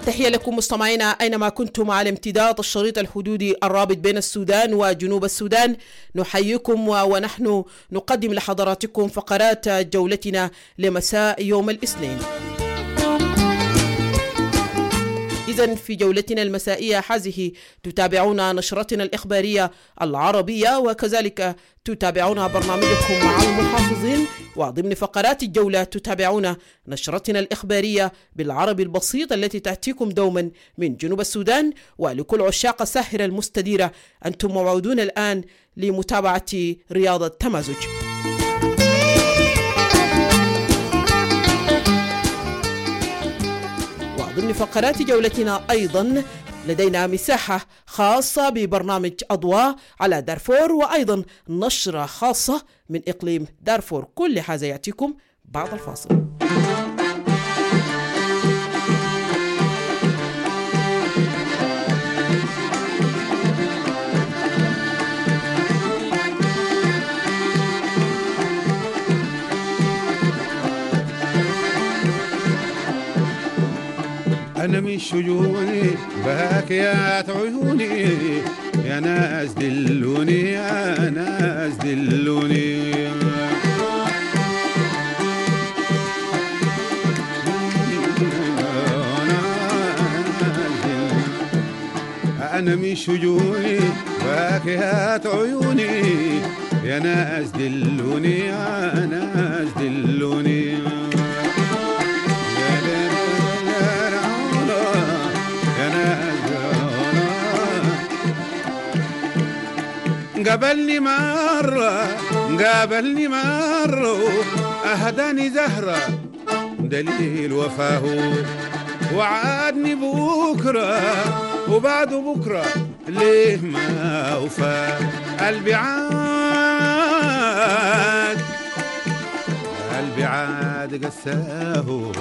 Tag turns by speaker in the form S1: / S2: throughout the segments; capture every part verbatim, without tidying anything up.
S1: تحية لكم مستمعينا أينما كنتم على امتداد الشريط الحدودي الرابط بين السودان وجنوب السودان. نحييكم ونحن نقدم لحضراتكم فقرات جولتنا لمساء يوم الاثنين. إذن في جولتنا المسائية هذه تتابعون نشرتنا الإخبارية العربية، وكذلك تتابعون برنامجكم مع المحافظين، وضمن فقرات الجولة تتابعون نشرتنا الإخبارية بالعربي البسيط التي تأتيكم دوما من جنوب السودان. ولكل عشاق الساحرة المستديرة أنتم موعودون الآن لمتابعة رياضة تمازج. ضمن فقرات جولتنا أيضا لدينا مساحة خاصة ببرنامج أضواء على دارفور، وأيضا نشرة خاصة من إقليم دارفور. كل هذا يأتيكم بعد الفاصل.
S2: أنا من شجوني باكيات عيوني، يا ناس دلوني يا ناس دلوني. أنا من شجوني باكيات عيوني، يا ناس دلوني يا ناس دلوني. قابلني مرة قابلني مرة أهداني زهرة دليل وفاه، وعادني بكرة وبعد بكرة ليه ما وفى. قلبي عاد قلبي عاد قساه،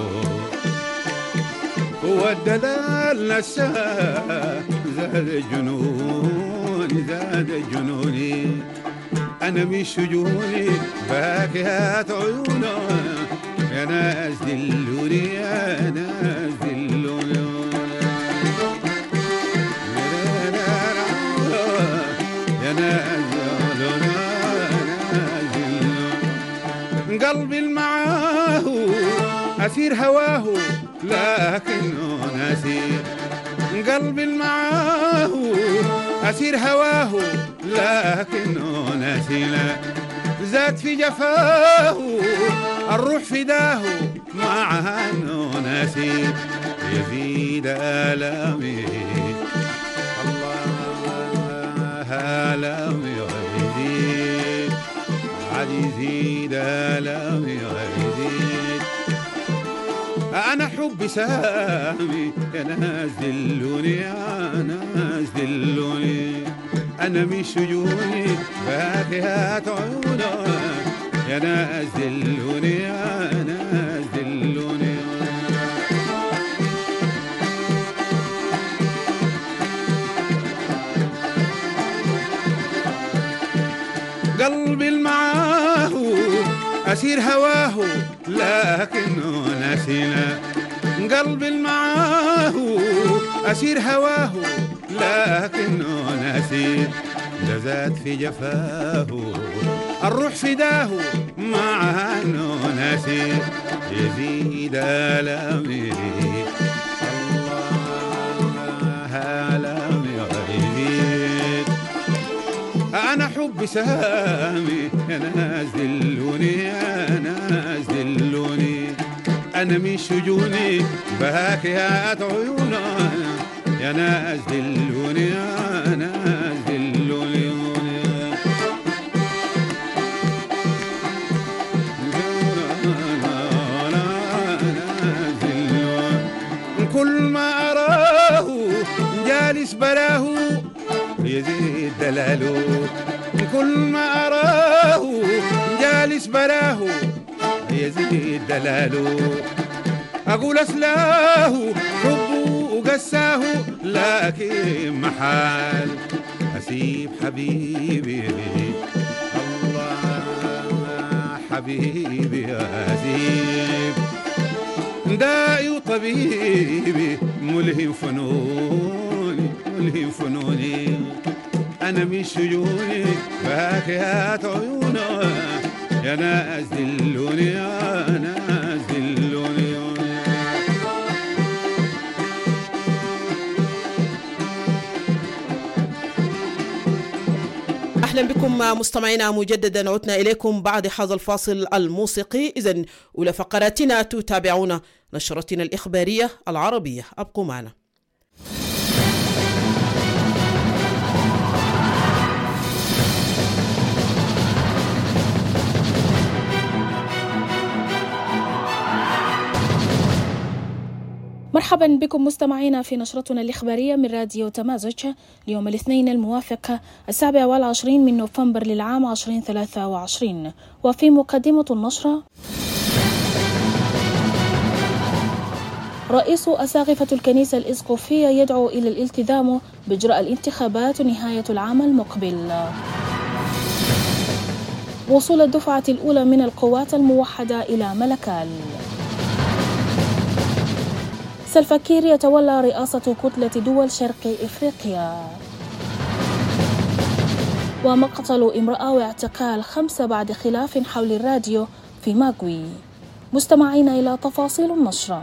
S2: والدلال نساه، زاد الجنون زاد جنوني. أنا من شجوني باكيات عيونه، يا ناس دلوني يا ناس دلوني. يا ناس دلوني قلبي المعاه أسير هواه لكنه ناسي. قلبي معاه أسير هواه لكنه ناسينا. زاد في جفاه الروح فداه معها انه ناسي. يزيد آلامي الله آلامي يزيد، عاد يزيد آلامي يزيد. أنا حبي سامي يا ناس دلوني يا ناس دلوني. أنا من شجوني باكيات عيونه، يا ناس دلوني يا ناس دلوني. قلبي المعاه أسير هواه لكنه ناسينا. قلبي معاه أسير هواه لكنه ناسي. لزاد في جفاه الروح فداه معها انه ناسي. يزيد آلامي الله آلامي يزيد. أنا حبي سامي يا ناس دلوني يا ناس دلوني. أنا من شجوني باكيات عيونه، يا ناس دلوني يا ناس دلوني. كل ما أراه جالس براه يزيد دلاله. كل ما أراه جالس براه يزيد دلاله. أقول أسلاه حبه قساه، لكن محال أسيب حبيبي الله حبيبي أسيب. داعي طبيبي ملهم فنوني ملهم فنوني أنا مش سجوني فاكهات عيونه يا ناس دلوني يا ناس دلوني.
S1: أهلا بكم مستمعينا مجددا، عدنا إليكم بعد هذا الفاصل الموسيقي. إذن أولى فقراتنا تتابعون نشرتنا الإخبارية العربية، أبقوا معنا.
S3: مرحبا بكم مستمعينا في نشرتنا الإخبارية من راديو تمازج اليوم الاثنين الموافق السابع والعشرين من نوفمبر للعام عشرين ثلاثة وعشرين. وفي مقدمة النشرة: رئيس أساقفة الكنيسة الإسقفية يدعو إلى الالتزام بإجراء الانتخابات نهاية العام المقبل. وصول الدفعة الأولى من القوات الموحدة إلى ملكال. سلفا كير يتولى رئاسة كتلة دول شرق إفريقيا. ومقتل امرأة واعتقال خمسة بعد خلاف حول الراديو في ماغوي. مستمعين إلى تفاصيل النشرة.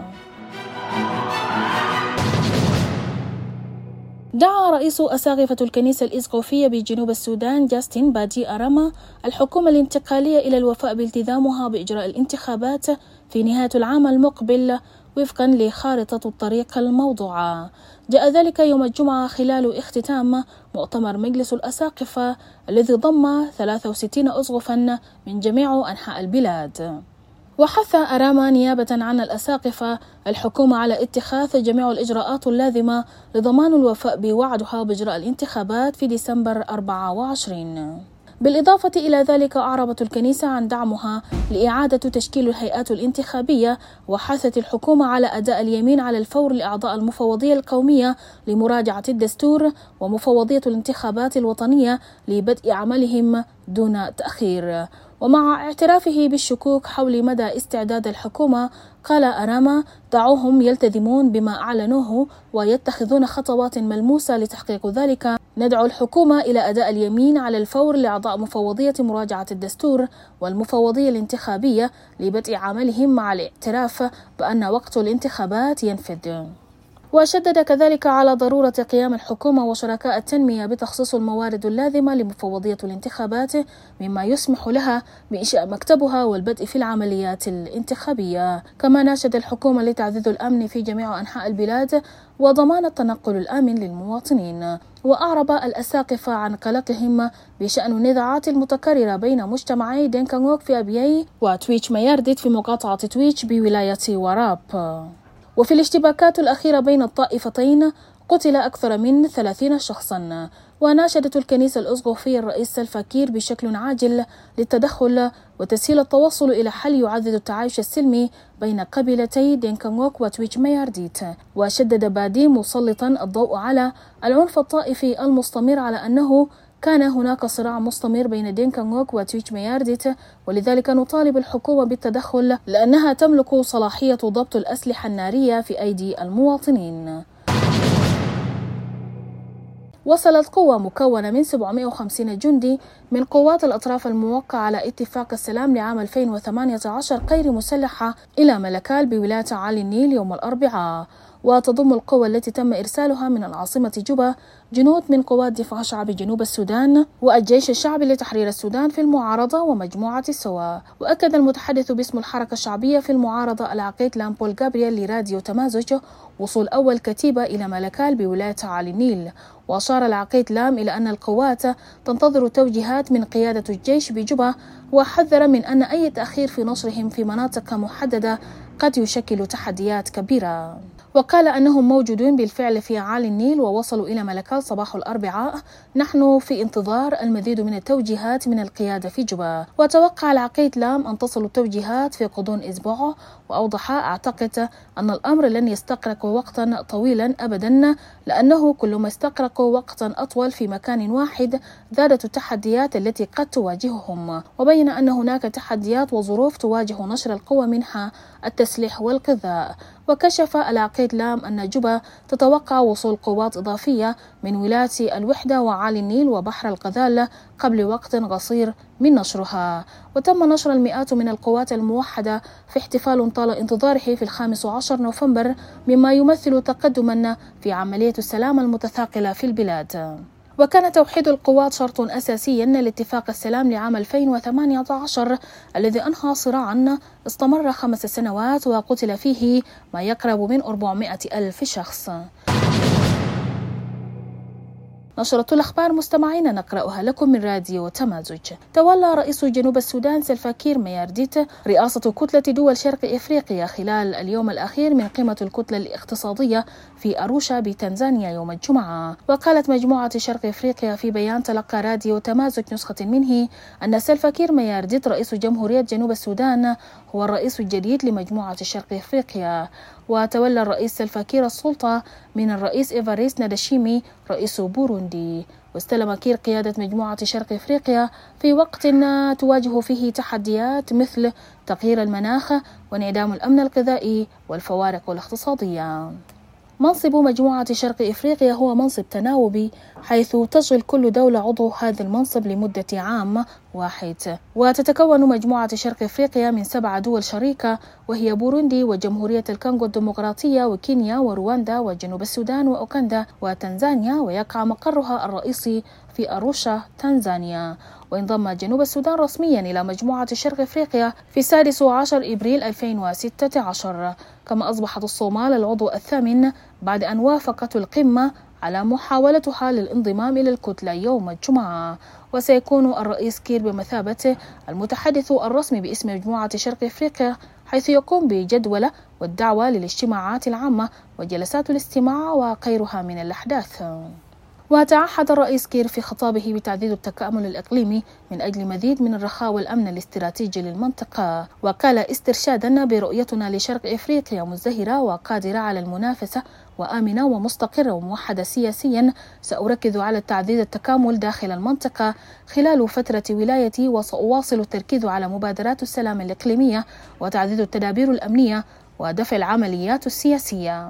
S3: دعا رئيس أساقفة الكنيسة الإسقفية بجنوب السودان جاستن بادي أراما الحكومة الانتقالية إلى الوفاء بالتزامها بإجراء الانتخابات في نهاية العام المقبل وفقا لخارطة الطريق الموضوعة. جاء ذلك يوم الجمعة خلال اختتام مؤتمر مجلس الأساقفة الذي ضم ثلاثة وستين أسقفا من جميع أنحاء البلاد. وحث أراما نيابة عن الأساقفة الحكومة على اتخاذ جميع الإجراءات اللازمة لضمان الوفاء بوعدها بإجراء الانتخابات في ديسمبر أربعة وعشرين. بالإضافة إلى ذلك أعربت الكنيسة عن دعمها لإعادة تشكيل الهيئات الانتخابية، وحثت الحكومة على أداء اليمين على الفور لأعضاء المفوضية القومية لمراجعة الدستور ومفوضية الانتخابات الوطنية لبدء عملهم دون تأخير. ومع اعترافه بالشكوك حول مدى استعداد الحكومة، قال أراما: دعوهم يلتزمون بما أعلنوه ويتخذون خطوات ملموسة لتحقيق ذلك. ندعو الحكومة إلى أداء اليمين على الفور لأعضاء مفوضية مراجعة الدستور والمفوضية الانتخابية لبدء عملهم مع الاعتراف بأن وقت الانتخابات ينفذ. وشدد كذلك على ضرورة قيام الحكومة وشركاء التنمية بتخصيص الموارد اللازمة لمفوضية الانتخابات مما يسمح لها بإنشاء مكتبها والبدء في العمليات الانتخابية. كما ناشد الحكومة لتعزيز الأمن في جميع أنحاء البلاد وضمان التنقل الآمن للمواطنين. وأعرب الأساقفة عن قلقهم بشأن النزاعات المتكررة بين مجتمعي دينكانغوك في أبياي وتويتش ميارديت في مقاطعة تويتش بولاية وراب. وفي الاشتباكات الأخيرة بين الطائفتين قتل أكثر من ثلاثين شخصا. وناشدت الكنيسة الأسقفية الرئيس سلفا كير بشكل عاجل للتدخل وتسهيل التوصل إلى حل يعزز التعايش السلمي بين قبيلتي دينكانغوك وتويتش ميارديت. وشدد بادي مسلطا الضوء على العنف الطائفي المستمر على أنه كان هناك صراع مستمر بين دينكانغوك وتويتش ميارديت، ولذلك نطالب الحكومة بالتدخل لأنها تملك صلاحية ضبط الأسلحة النارية في أيدي المواطنين. وصلت قوة مكونة من سبعمائة وخمسين جندي من قوات الأطراف الموقعة على اتفاق السلام لعام ألفين وثمانية عشر غير مسلحة إلى ملكال بولاية عالي النيل يوم الأربعاء. وتضم القوى التي تم إرسالها من العاصمة جوبا جنود من قوات دفاع شعبي جنوب السودان والجيش الشعبي لتحرير السودان في المعارضة ومجموعة السوا. وأكد المتحدث باسم الحركة الشعبية في المعارضة العقيد لامبول جابرييل لراديو تمازج وصول أول كتيبة إلى ملكال بولاية عالي النيل. وأشار العقيد لام إلى أن القوات تنتظر توجيهات من قيادة الجيش بجوبا، وحذر من أن أي تأخير في نشرهم في مناطق محددة قد يشكل تحديات كبيرة. وقال أنهم موجودون بالفعل في عالي النيل ووصلوا إلى ملكال صباح الأربعاء. نحن في انتظار المزيد من التوجيهات من القيادة في جوبا. وتوقع العقيد لام أن تصل التوجيهات في غضون أسبوع. وأوضح: أعتقد أن الأمر لن يستغرق وقتا طويلا أبدا، لأنه كل ما استغرقوا وقتا أطول في مكان واحد زادت التحديات التي قد تواجههم. وبين أن هناك تحديات وظروف تواجه نشر القوى منها التسليح والغذاء. وكشف العقيد لام أن جوبا تتوقع وصول قوات إضافية من ولاية الوحدة وعالي النيل وبحر الغزال قبل وقت قصير من نشرها. وتم نشر المئات من القوات الموحدة في احتفال طال انتظاره في الخامس عشر نوفمبر، مما يمثل تقدما في عملية السلام المتثاقلة في البلاد. وكان توحيد القوات شرط أساسي لاتفاق السلام لعام ألفين وثمانية عشر الذي أنهى صراعا استمر خمس سنوات وقتل فيه ما يقرب من أربعمائة ألف شخص. نشرة الأخبار مستمعين نقرأها لكم من راديو تمازج. تولى رئيس جنوب السودان سلفا كير ميارديت رئاسة كتلة دول شرق إفريقيا خلال اليوم الأخير من قمة الكتلة الاقتصادية في أروشا بتنزانيا يوم الجمعة. وقالت مجموعة شرق إفريقيا في بيان تلقى راديو تمازج نسخة منه أن سلفا كير ميارديت رئيس جمهورية جنوب السودان هو الرئيس الجديد لمجموعة شرق إفريقيا. وتولى الرئيس سلفا كير السلطة من الرئيس إيفاريست ناداشيمي رئيس بوروندي. واستلم كير قيادة مجموعة شرق إفريقيا في وقت تواجه فيه تحديات مثل تغيير المناخ وانعدام الأمن الغذائي والفوارق الاقتصادية. منصب مجموعة شرق إفريقيا هو منصب تناوبي، حيث تشغل كل دولة عضو هذا المنصب لمدة عام واحد. وتتكون مجموعة شرق إفريقيا من سبع دول شريكة، وهي بوروندي وجمهورية الكونغو الديمقراطية وكينيا ورواندا وجنوب السودان وأوغندا وتنزانيا، ويقع مقرها الرئيسي في أروشا تنزانيا. وانضم جنوب السودان رسميا إلى مجموعة شرق إفريقيا في السادس عشر إبريل ألفين وستة عشر، كما أصبحت الصومال العضو الثامن بعد أن وافقت القمة على محاولتها للانضمام إلى الكتلة يوم الجمعة. وسيكون الرئيس كير بمثابة المتحدث الرسمي باسم مجموعة شرق إفريقيا، حيث يقوم بجدول والدعوة للاجتماعات العامة وجلسات الاستماع وغيرها من الأحداث. وتعهد الرئيس كير في خطابه بتعزيز التكامل الإقليمي من أجل مزيد من الرخاء والأمن الاستراتيجي للمنطقة. وقال استرشادا برؤيتنا لشرق إفريقيا مزدهرة وقادرة على المنافسة وآمنة ومستقرة وموحدة سياسيا، سأركز على تعزيز التكامل داخل المنطقة خلال فترة ولايتي، وسأواصل التركيز على مبادرات السلام الإقليمية وتعزيز التدابير الأمنية ودفع العمليات السياسية.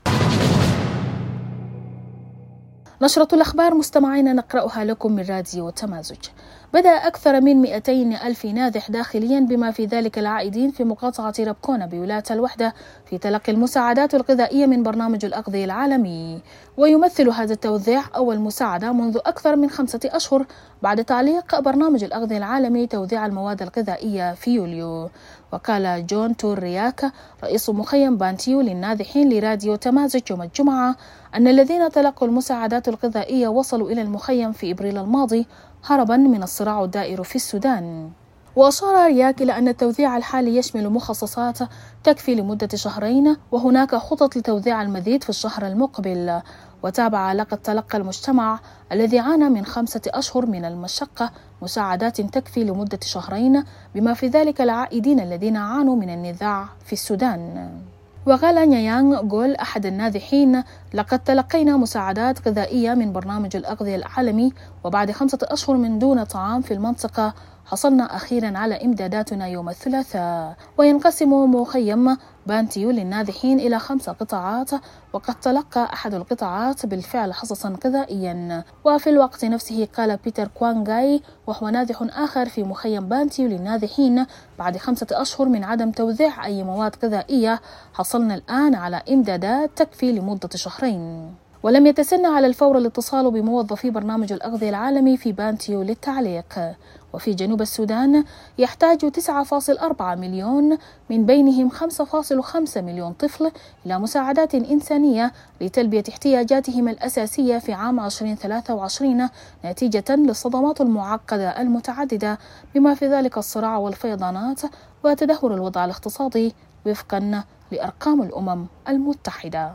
S3: نشرة الأخبار مستمعين نقرأها لكم من راديو تمازج. بدأ أكثر من مئتين ألف نازح داخليا بما في ذلك العائدين في مقاطعة ربكونا بولاية الوحدة في تلقي المساعدات الغذائية من برنامج الأغذية العالمي. ويمثل هذا التوزيع أول مساعدة منذ أكثر من خمسة أشهر بعد تعليق برنامج الأغذية العالمي توزيع المواد الغذائية في يوليو. وقال جون تور رياك رئيس مخيم بانتيو للنازحين لراديو تمازج يوم الجمعة أن الذين تلقوا المساعدات الغذائية وصلوا إلى المخيم في إبريل الماضي هربا من الصراع الدائر في السودان. وأشار رياك إلى أن التوزيع الحالي يشمل مخصصات تكفي لمدة شهرين، وهناك خطط لتوزيع المزيد في الشهر المقبل. وتابع لقد تلقى المجتمع الذي عانى من خمسة أشهر من المشقة مساعدات تكفي لمدة شهرين، بما في ذلك العائدين الذين عانوا من النزاع في السودان. وقال نيانغ جول أحد النازحين لقد تلقينا مساعدات غذائية من برنامج الأغذية العالمي، وبعد خمسة أشهر من دون طعام في المنطقة حصلنا أخيرا على إمداداتنا يوم الثلاثاء. وينقسم مخيم بانتيو للنازحين إلى خمس قطاعات، وقد تلقى أحد القطاعات بالفعل حصصا غذائيا. وفي الوقت نفسه قال بيتر كوانغاي وهو نازح آخر في مخيم بانتيو للنازحين بعد خمسة أشهر من عدم توزيع أي مواد غذائية حصلنا الآن على إمدادات تكفي لمدة شهرين. ولم يتسنى على الفور الاتصال بموظفي برنامج الأغذية العالمي في بانتيو للتعليق. وفي جنوب السودان يحتاج تسعة فاصلة أربعة مليون من بينهم خمسة فاصلة خمسة مليون طفل إلى مساعدات إنسانية لتلبية احتياجاتهم الأساسية في عام ألفين وثلاثة وعشرين نتيجة للصدمات المعقدة المتعددة، بما في ذلك الصراع والفيضانات وتدهور الوضع الاقتصادي وفقا لأرقام الأمم المتحدة.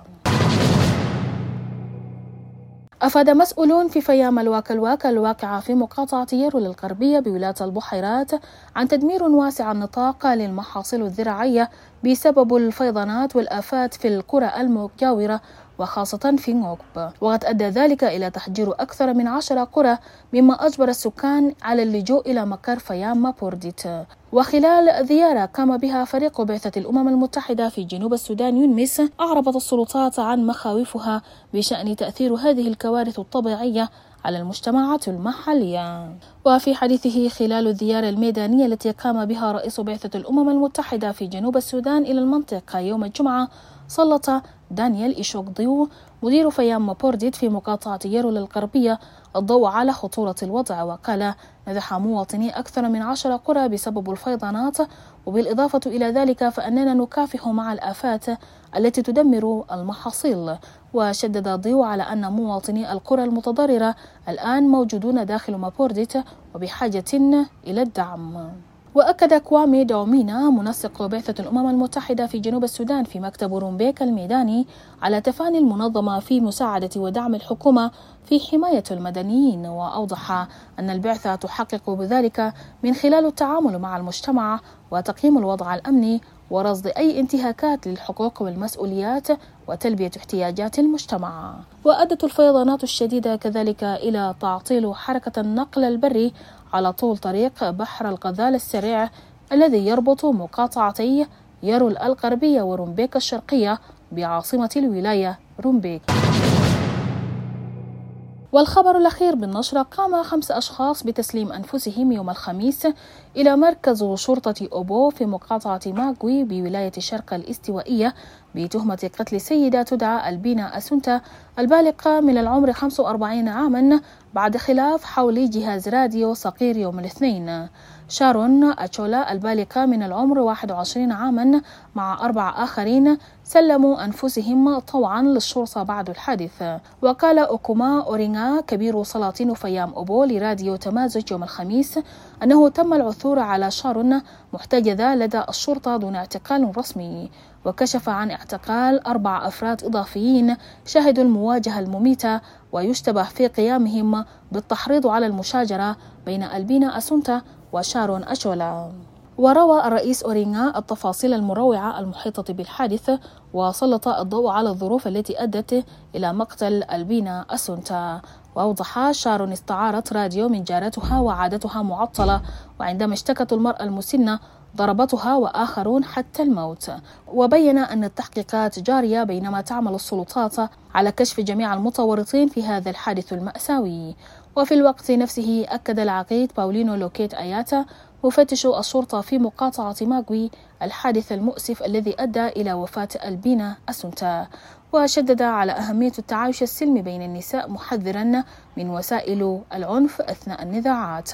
S3: أفاد مسؤولون في فيام الواكلواك الواقعة في مقاطعة يرول الغربية بولاية البحيرات عن تدمير واسع النطاق للمحاصيل الزراعية بسبب الفيضانات والآفات في القرى المجاورة وخاصة في نوكب، وقد أدى ذلك إلى تحجير أكثر من عشر قرى مما أجبر السكان على اللجوء إلى مقر فيام مابورديت. وخلال زيارة قام بها فريق بعثة الأمم المتحدة في جنوب السودان يونمس، أعربت السلطات عن مخاوفها بشأن تأثير هذه الكوارث الطبيعية على المجتمعات المحلية. وفي حديثه خلال الزيارة الميدانية التي قام بها رئيس بعثة الأمم المتحدة في جنوب السودان إلى المنطقة يوم الجمعة، سلط دانيال إيشوك ديو مدير فيام مابورديت في مقاطعة يرول الغربية الضوء على خطورة الوضع، وقال: نزح مواطني أكثر من عشر قرى بسبب الفيضانات، وبالإضافة إلى ذلك فأننا نكافح مع الآفات التي تدمر المحاصيل. وشدد ضيو على أن مواطني القرى المتضررة الآن موجودون داخل مابورديت وبحاجة إلى الدعم. وأكد كوامي دومينا منسق بعثة الأمم المتحدة في جنوب السودان في مكتب رومبيك الميداني على تفاني المنظمة في مساعدة ودعم الحكومة في حماية المدنيين، وأوضح أن البعثة تحقق بذلك من خلال التعامل مع المجتمع وتقييم الوضع الأمني ورصد أي انتهاكات للحقوق والمسؤوليات وتلبية احتياجات المجتمع. وأدت الفيضانات الشديدة كذلك إلى تعطيل حركة النقل البري على طول طريق بحر الغزال السريع الذي يربط مقاطعتي يرول الغربية ورومبيك الشرقية بعاصمة الولاية رومبيك. والخبر الأخير بالنشرة: قام خمس أشخاص بتسليم أنفسهم يوم الخميس إلى مركز شرطة أوبو في مقاطعة ماغوي بولاية الشرق الاستوائية بتهمة قتل سيدة تدعى البينا أسونتا البالغة من العمر خمسة وأربعين عاما بعد خلاف حول جهاز راديو صغير يوم الاثنين. شارون أتشولا البالغة من العمر واحد وعشرين عاما مع أربع آخرين سلموا أنفسهم طوعا للشرطة بعد الحادث. وقال أوكوما أورينغا كبير سلاطين فيام أوبو لراديو تمازج يوم الخميس أنه تم العثور على شارون محتجزة لدى الشرطة دون اعتقال رسمي، وكشف عن اعتقال أربع أفراد إضافيين شهدوا المواجهة المميتة ويشتبه في قيامهم بالتحريض على المشاجرة بين البينا أسونتا وشارون أشولا. وروى الرئيس أورينغا التفاصيل المروعة المحيطة بالحادث، وسلط الضوء على الظروف التي أدت إلى مقتل البينا أسونتا. وأوضح: شارون استعارت راديو من جارتها وعادتها معطلة، وعندما اشتكت المرأة المسنة ضربتها وآخرون حتى الموت. وبين أن التحقيقات جارية بينما تعمل السلطات على كشف جميع المتورطين في هذا الحادث المأساوي. وفي الوقت نفسه أكد العقيد باولينو لوكيت آياتا مفتش الشرطة في مقاطعة ماغوي الحادث المؤسف الذي أدى إلى وفاة البينا أسونتا، وشدد على أهمية التعايش السلمي بين النساء محذرا من وسائل العنف أثناء النزاعات.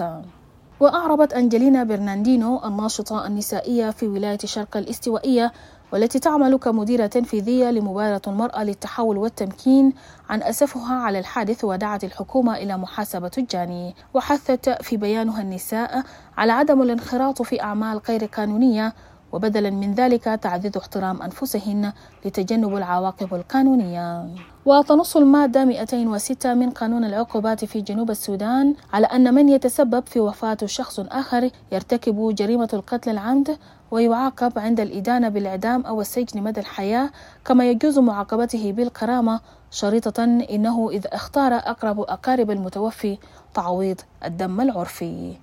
S3: وأعربت أنجلينا برناندينو الناشطة النسائية في ولاية الشرق الاستوائية والتي تعمل كمديرة تنفيذية لمبادرة المرأة للتحول والتمكين عن أسفها على الحادث، ودعت الحكومة إلى محاسبة الجاني. وحثت في بيانها النساء على عدم الانخراط في أعمال غير قانونية، وبدلا من ذلك تعزيز احترام أنفسهن لتجنب العواقب القانونية. وتنص المادة مئتين وستة من قانون العقوبات في جنوب السودان على أن من يتسبب في وفاة شخص آخر يرتكب جريمة القتل العمد ويعاقب عند الإدانة بالإعدام أو السجن مدى الحياة، كما يجوز معاقبته بالكرامة شريطة إنه إذا اختار أقرب أقارب المتوفي تعويض الدم العرفي.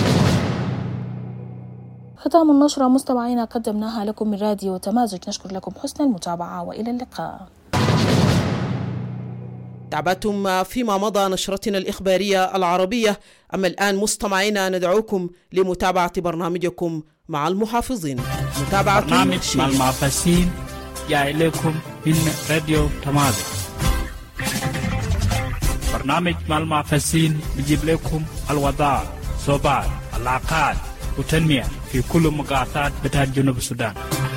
S3: ختام النشرة مستمعينا قدمناها لكم من راديو تمازج، نشكر لكم حسن المتابعة وإلى اللقاء.
S1: تابعتم فيما مضى نشرتنا الإخبارية العربية، أما الآن مستمعينا ندعوكم لمتابعة برنامجكم مع المحافظين. متابعة
S4: برنامج مع المحافظين جاء إليكم من راديو تمازج. برنامج مع المحافظين بيجيب لكم الوضع صوبات العقاد وتنمية في كل مقاطعات بتاع جنوب السودان.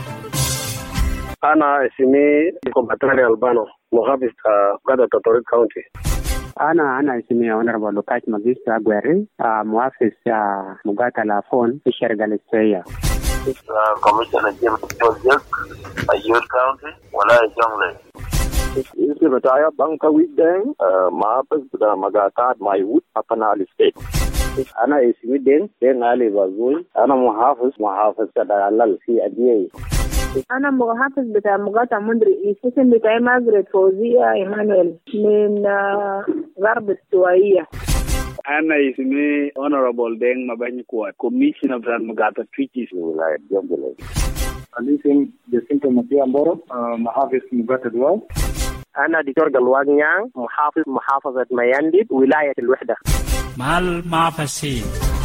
S5: أنا اسمي كومباتري ألبانو محافظ قادة تطوري كاونتي.
S6: أنا أنا اسمي أونربل لوكاش ماجيستا أغواري محافظ مقاطعة لافون في الشرق الاستوائية.
S7: كوميشنر جيمس جوزيك أيور كاونتي ولا جونغلي.
S5: اسمي بتاعي بانكا ويدين محافظ مقاطعة مايوت أبنال ستيت. أنا اسمي دين دين علي بازوي، أنا محافظ محافظ كدالال في أديي.
S8: أنا محافظ بتاع مقاطعة مندري، اسم بتاعي ماجريت فوزية إيمانويل من غرب السوية.
S9: أنا اسمي Honorable Deng Mabany Kuat, Commissioner of Mugata Twitches ولاية جنبلة.
S10: أنا اسمي جسنت مسيح أمبورو، محافظ مقاطعة دواو.
S5: أنا دكتور قلوان نيان، محافظ محافظة ميانديد ولاية الوحدة.
S4: مع المعفسين.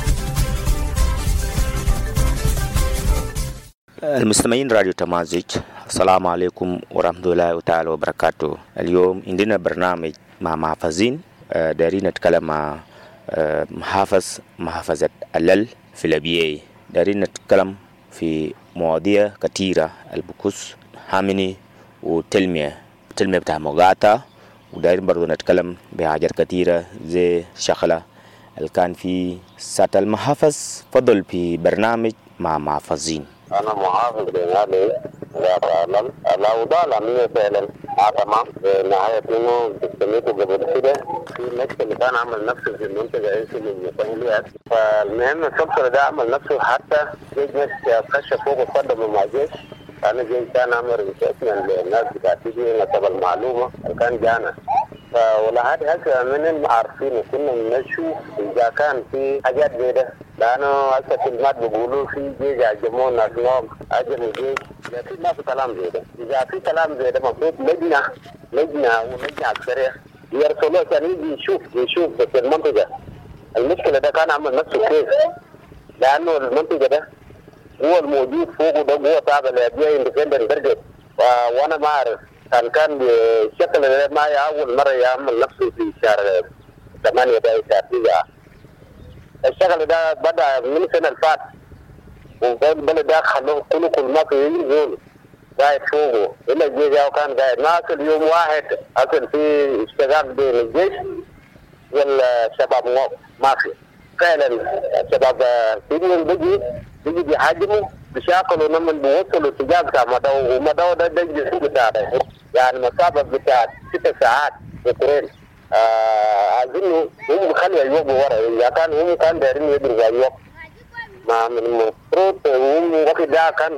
S11: المستمعين راديو تمازج، السلام عليكم ورحمة الله تعالى وبركاته. اليوم عندنا برنامج مع محافظين، دارين نتكلم مع محافظ محافظة اللل في الأبيعي. دارين نتكلم في مواضيع كثيرة، البكوس حامني وتلمية تلمية بتاع مقاطعة، ودارين برضو نتكلم بحاجات كثيرة زي شغلة اللي كان في سات المحافظ. فضل في برنامج مع محافظين.
S7: أنا محافظ بنادي وأتعلم الأوضاع الأمنية فعلا تمام. نهاية إنه استميته قبل كده في مشكلة كان عمل نفسه في المنطقة إيش المسؤوليات، فالمهم الشخص ده عمل نفسه حتى جيش كشف فوق وقدم مع جيش. أنا جيش كان عمل ريسيرشمنت للناس بتاعتي نسب المعلومة كان جانا، فولا هذه هسه من عارفين كنا نشوف إذا كان في حاجات زي ده، لأنه هسه كلمات بيقولوا في جيش عجمون ناس نوم عجم جيش، لكن ما في كلام زي ده. إذا في كلام زي ده مفروض لجنة لجنة ولجنة عسكرية يرسلوه كان يجي يشوف يشوف في المنطقة. المشكلة ده كان عمل نفسه كيف، لأنه المنطقة ده هو الموجود فوقه ده هو تابع لأبيع اندبندنت برجت، وأنا ما أعرف كان كان بشكل ما أول مرة يعمل نفسه في شهر ثمانية ده شهر تسعة. الشغل ده بدأ من السنة اللي فاتت، وبدأ ده خلوه كله كل ما في ينزل قاعد فوقه إلا الجيش أو كان قاعد ناس اليوم واحد أصل في اشتغال بين الجيش والشباب ما في فعلا. الشباب فيهم بيجي بيجي بيحجموا بيشاكلوا لما بيوصلوا اتجاه بتاع مدو، ومدو ده ده الجسم بتاعه يعني مسافة بتاع ست ساعات بكرين. أظن هم بخلوا يوقفوا ورا، إذا كان هم كان دايرين يدرسوا يوقف ما من المفروض هم وقت ده كان.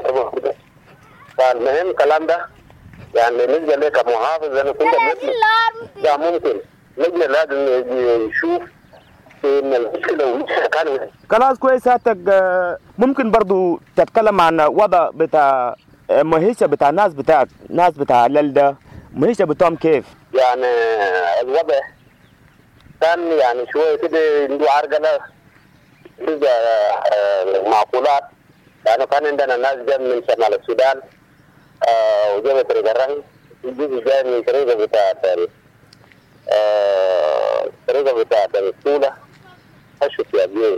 S7: فالمهم الكلام ده يعني بالنسبة لي كمحافظ أنا كنت بطلب ده ممكن لجنة لازم يشوف إن المشكلة والمشكلة كانوا
S11: خلاص كويس. هاتك ممكن برضو تتكلم عن وضع بتاع مهيشة بتاع الناس بتاعك ناس بتاع الليل ده، مهيشة بتاعهم كيف؟
S7: يعني الوضع كان يعني شوية كده عنده عرقلة كده معقولات، لأنه كان عندنا ناس جاي من شمال السودان وجاي بطريق الرهي، يجي جاي من طريقة بتاعت طريقة بتاعت السولة خشوا في أبيعي.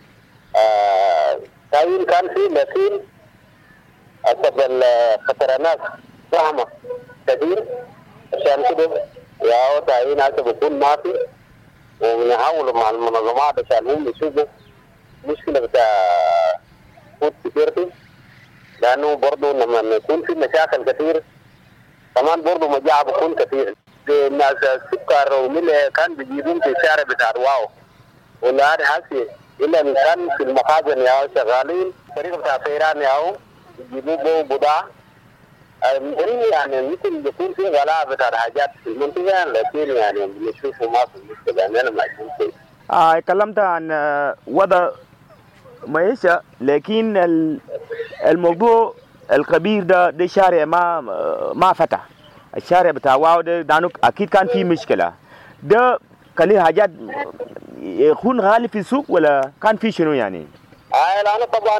S7: تاويل كان فيه، لكن أسبب الخطرانات فهمة كثير عشان كده يا تاويل هسه بكون ما في، ونحاول مع المنظمات عشان هم يشوفوا مشكلة بتاع فود سيكيورتي، لأنه برضه لما يكون في مشاكل كثير كمان برضه مجاعة بكون كثير. الناس السكر وملح كان بيجيبون في الشارع بتاع رواو، ولا هذا حسي إلا إن كان في المخازن ياهو شغالين طريقة بتاع فيران ياهو يجيبوا بو بضاعة. المهم يعني ممكن يكون في غلاء بتاع حاجات في المنطقة، لكن يعني بنشوفه ما في المشكلة يعني أنا ما يكون شيء.
S11: آه تكلمت عن وضع معيشة، لكن الموضوع الكبير ده ده شارع ما ما فتح. الشارع بتاع واو ده دانوك أكيد كان في مشكلة. ده كان له حاجات يكون غالي في السوق ولا كان في شنو يعني؟
S7: آه أنا طبعا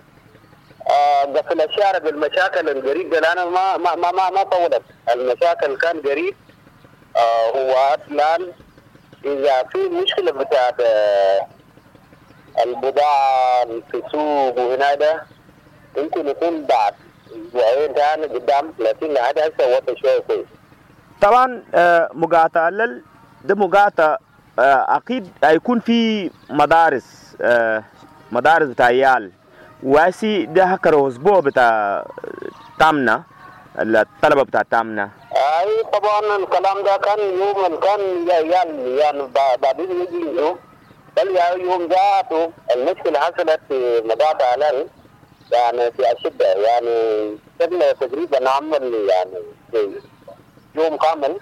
S7: قفل الشارع بالمشاكل القريب ده، أنا ما ما ما ما, ما طولت المشاكل كان قريب. آه هو أصلا إذا في مشكلة بتاعت آه البضاعة في السوق وهنا ده يمكن يكون بعد اسبوعين ثاني قدام، لكن هذا هسه وقت شويه كويس.
S11: طبعا مقاطعة ده مقاطعة اكيد هيكون في مدارس مدارس بتاع عيال، واسي ده هكر اسبوع بتاع تامنا الطلبه بتاع تامنا.
S7: اي طبعا الكلام ده كان يوم كان عيال يعني بعدين يجي يوم بل يوم ذاته المشكله حصلت في مقاطعة هلال يعني في أشدة، يعني كنا تقريبا عمل يعني يوم كامل.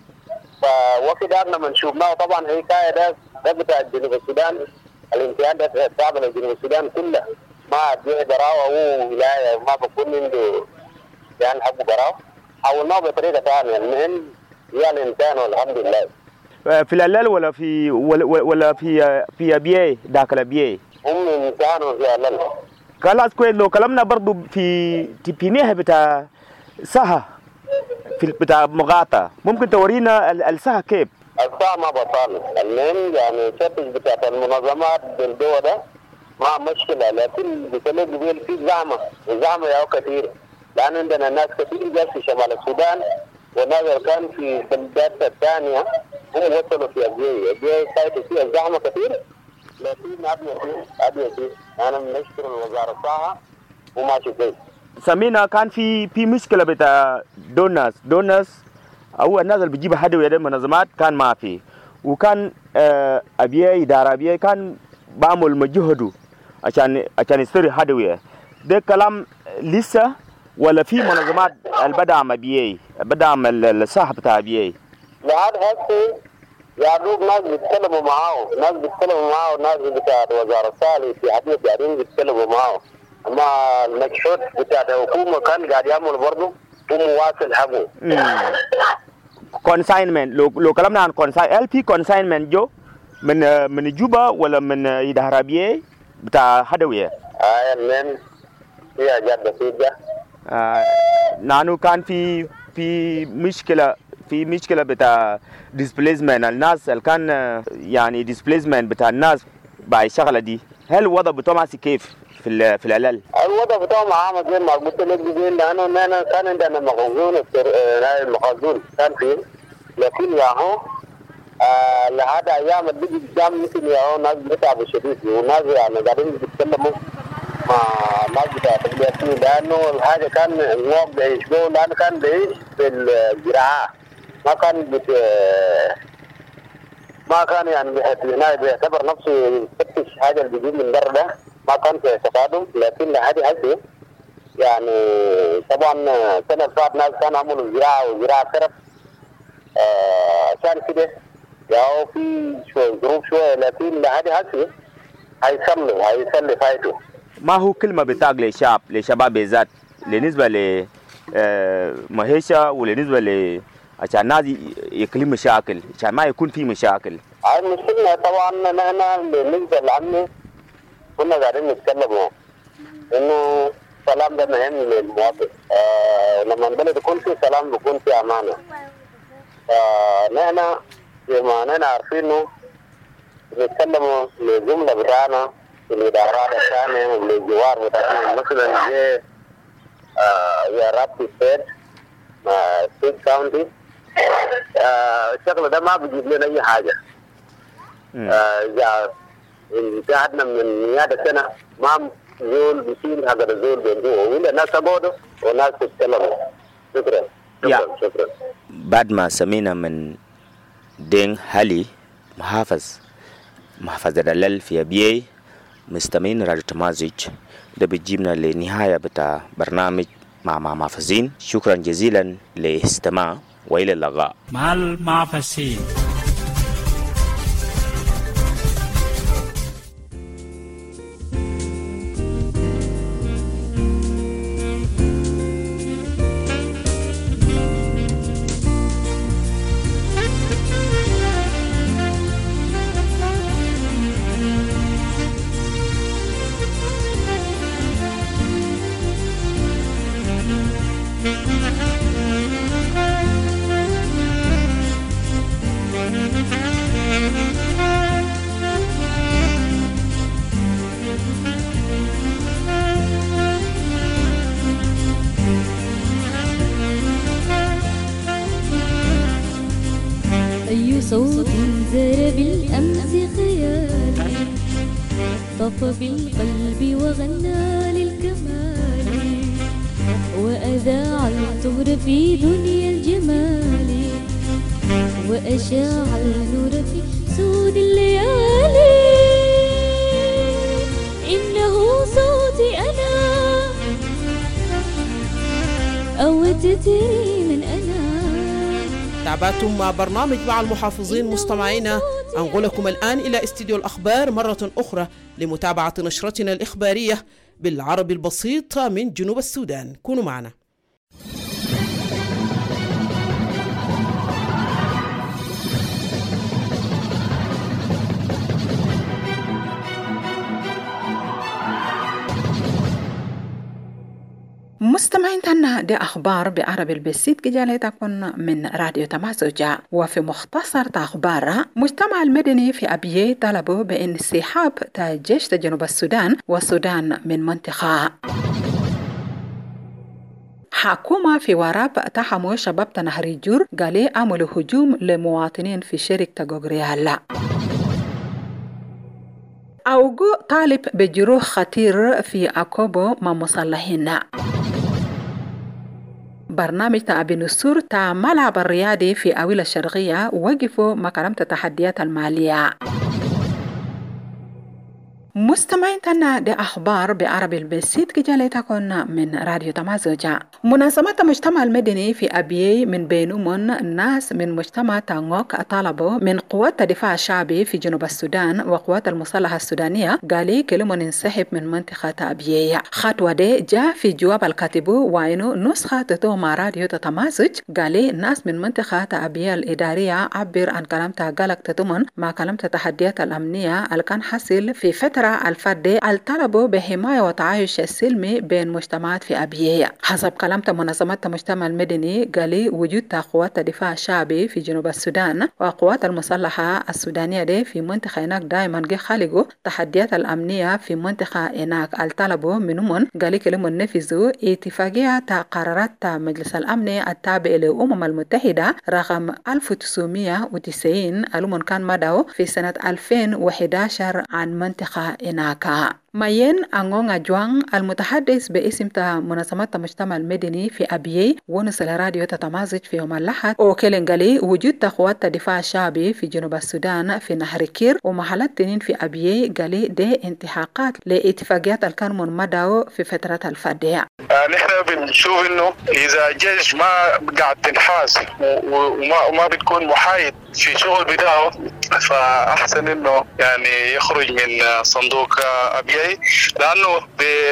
S7: فوقت ما نشوفناه طبعا هي كاية ده بتاع جنوب السودان، الامتحان ده الشعب جنوب السودان كله ما عنده براوة هو ولاية ما بكون عنده يعني حق براوة. حاولناه بطريقة ثانية المهم هي الإنسان والحمد لله.
S11: في الألال ولا في ولا, ولا في في أبيي داخل أبيي؟
S7: هم إنسان وفي ألال.
S11: خلاص كويس. لو كلامنا برضو في تبينيه بتاع سها في بتاع مغاطة، ممكن تورينا السها كيف؟
S7: السها ما بطال، المهم يعني شتش بتاعت المنظمات بالدول ده ما مشكلة، لكن بتلاقي قبيل في زعمة وزعمة ياو كثير، لأن عندنا ناس كثير جات في شمال السودان وناس كان في بلدات الثانية هم وصلوا في أبيي. أبيي سايت فيها زعمة كثير، لكن أبيي أبيي أبيي أنا نشكر الوزارة الصحة وما شكيت.
S11: سمينا كان في في مشكلة بتاع دوناس دوناس أو الناس اللي بيجيب هدوية ده منظمات كان ما في، وكان آه أبيي إدارة أبيي كان بعمل مجهوده عشان عشان يشتري هدوية. ده كلام لسه ولا في منظمات اللي بدعم أبيي بدعم الصحة بتاع أبيي؟
S7: لحد هسه يا دوب ناس بيتكلموا معاه، ناس بيتكلموا معاه، ناس بتاع وزارة الصحة في حديث قاعدين بيتكلموا معاه. أما المجهود بتاع الحكومة كان قاعد يعمل برضه هو مواصل حقه.
S11: كونساينمنت لو لو كلامنا عن كونساين ال بي كونساينمنت جو من من جوبا ولا من إدارة أبيي بتاع هدوية؟
S7: آه المهم هي جد فيها.
S11: آه نانو كان في في مشكلة في مشكلة بتاع displacement الناس اللي كان يعني displacement بتاع الناس بعد الشغلة دي. هل الوضع بتاعه ماشي كيف في في العلل؟
S7: الوضع بتاعه معاه زي ما قلت لك زين، لأنه أنا كان عندنا مخزون هاي المخزون كان فيه، لكن يا هو آه لهذا أيام اللي بيجي قدام مثل يا هو ناس بتعبوا شديد وناس يعني قاعدين بيتكلموا مع ناس بتاعت لأنه الحاجة كان الوقت بيشبهه، لأنه كان بيعيش في الزراعة ما كان بت ما كان يعني بيعتبر نفسه يفتش حاجة اللي بيجيب من برا ده، ما كان في تقادم. لكن لحد هسه يعني طبعا سنة فات ناس كانوا عملوا زراعة وزراعة كرب عشان كده يعني في شوية ظروف شوية، لكن لحد هسه هيصلي هيصلي فايته.
S11: ما هو كلمة بتاع للشعب لشباب بالذات بالنسبة ل مهيشة ولنسبة ل عشان الناس يكلم مشاكل عشان ما يكون في مشاكل؟
S7: المشكلة طبعا نحن بالنسبة لعمي كنا قاعدين نتكلموا إنه السلام ده مهم للمواطن. آه لما البلد يكون في سلام بيكون في أمانة. آه نحن زي ما نحن عارفينه نتكلموا للجملة بتاعنا في الإدارات الثانية والجوار بتاعنا مثلا زي يا رابطي ستيت ستيت كاونتي. الشغل ده ما بيجيب لنا أي حاجة. إذا انتهتنا من نيادة سنة ما زول بيشيل هذا الزول بينجوه وإلا ناس تقعدوا وناس تتكلموا. شكرا شكرا شكرا.
S11: بعد ما سمينا من دين هالي محافظ محافظة دلال في أبيي مستمعين راديو تمازج، ده بتجيبنا لنهاية بتاع برنامج مع محافظين. شكرا جزيلا للاستماع وإلى اللقاء
S4: مع المحافظين.
S12: أي صوت زار بالأمس خيالي طف بالقلب وغنى للكمال وأذاع الطهر في دنيا الجمال وأشاع النور في سود الليالي. إنه صوتي أنا أو تدري من أنا.
S1: تابعتم مع برنامج مع المحافظين مستمعينا. أنقلكم الآن إلى استديو الأخبار مرة أخرى لمتابعة نشرتنا الإخبارية بالعربي البسيط من جنوب السودان. كونوا معنا.
S13: مستمعين تنا دي أخبار بعربي البسيط كجالي تكون من راديو تمازوجة. وفي مختصر أخبار مجتمع المدني في أبيي طلبوا بانسحاب تا جيش جنوب السودان والسودان من منطقة. حكومة في وراب تحموا شباب تنهري جور قالي عملوا هجوم لمواطنين في شركة غوغريالا. أوغو طالب بجروح خطير في أكوبو مع مصلحين. برنامج تأبي نسور تا ملعب الرياضي في أويلة الشرقية وقفوا مكرمة التحديات المالية. مستمعين تنا دي أخبار بعربي البسيط كجالي تكون من راديو تمازوجة. منظمة المجتمع المدني في أبيي من بينهم ناس من مجتمع تانغوك طالبوا من قوات الدفاع الشعبي في جنوب السودان وقوات المسلحة السودانية قالي كلمة ينسحب من منطقة أبيي. خطوة دي جاء في جواب الكاتبو وينو نسخة تتوما راديو تتمازج قالي ناس من منطقة أبيي الإدارية عبر عن كلامة قالك تتمن مع كلامة التحديات الأمنية اللي كان حصل في فترة الفردي الطلبوا بحماية وتعايش السلمي بين مجتمعات في أبيي. حسب كلامة منظمة المجتمع المدني قالي وجود قوات الدفاع الشعبي في جنوب السودان وقوات المسلحة السودانية دي في منطقة هناك دائما جي خالقوا تحديات الأمنية في منطقة هناك. الطلبوا منهم قالي كلمة نفذوا اتفاقية قرارات مجلس الأمن التابع للأمم المتحدة رقم ألف وتسعمائة وتسعين اللي كان مدعو في سنة ألفين وأحد عشر عن منطقة إناكا. ماين أنغونغ جوان المتحدث باسم منظمة المجتمع المدني في أبيي ونصل راديو تتمازج في يوم الأحد وكلن قالي وجود قوات الدفاع الشعبي في جنوب السودان في نهر كير ومحلات تنين في أبيي قالي دي انتحاقات لاتفاقيات الكان منمدعو في فترة الفردية.
S14: نحن بنشوف إنه إذا الجيش ما قاعد تنحاس وما وما بتكون محايد في شغل بتاعه فأحسن إنه يعني يخرج من صندوق أبيي، لأنه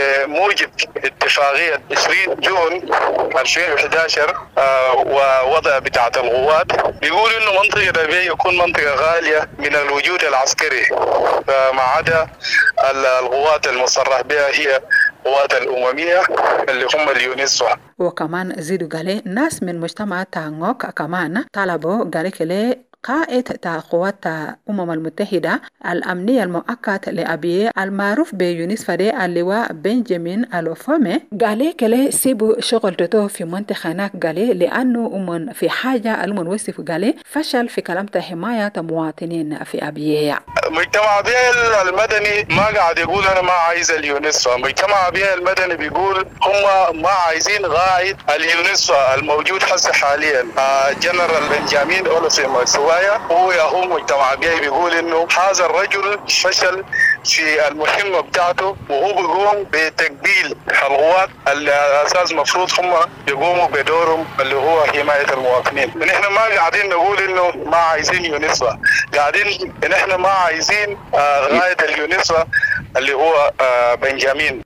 S14: بموجب اتفاقية عشرين جون ألفين وأحد عشر آه ووضع بتاعة القوات بيقول إنه منطقة أبيي يكون منطقة غالية من الوجود العسكري ما عدا القوات المصرح بها هي القوات الأممية اللي هم اليونسوا.
S13: وكمان زيدوا قالي ناس من مجتمع تانغوك كمان طلبوا قالي كلي قائد تا قوات الأمم المتحدة الأمنية المؤقت لأبيي المعروف بيونسفا دي اللواء بنجامين الوفومي قالي كلي سيبوا شغل تتو في منطقة هناك قالي لأنه أمن في حاجة المن وصف قالي فشل في كلامة حماية مواطنين في أبيي.
S14: مجتمع أبيي المدني ما قاعد يقول أنا ما عايز اليونسفا، مجتمع أبيي المدني بيقول هم ما عايزين قائد اليونسفا الموجود هسه حاليا جنرال بنجامين أولوفيمو هو هو مجتمع أبيي بيقول إنه هذا الرجل فشل في المهمة بتاعته وهو بيقوم بتقبيل القوات الأساس مفروض هم يقوموا بدورهم اللي هو حماية المواطنين. نحن ما قاعدين نقول إنه ما عايزين يونسفا، قاعدين نحن ما عايزين غاية اليونسفا اللي هو بنجامين.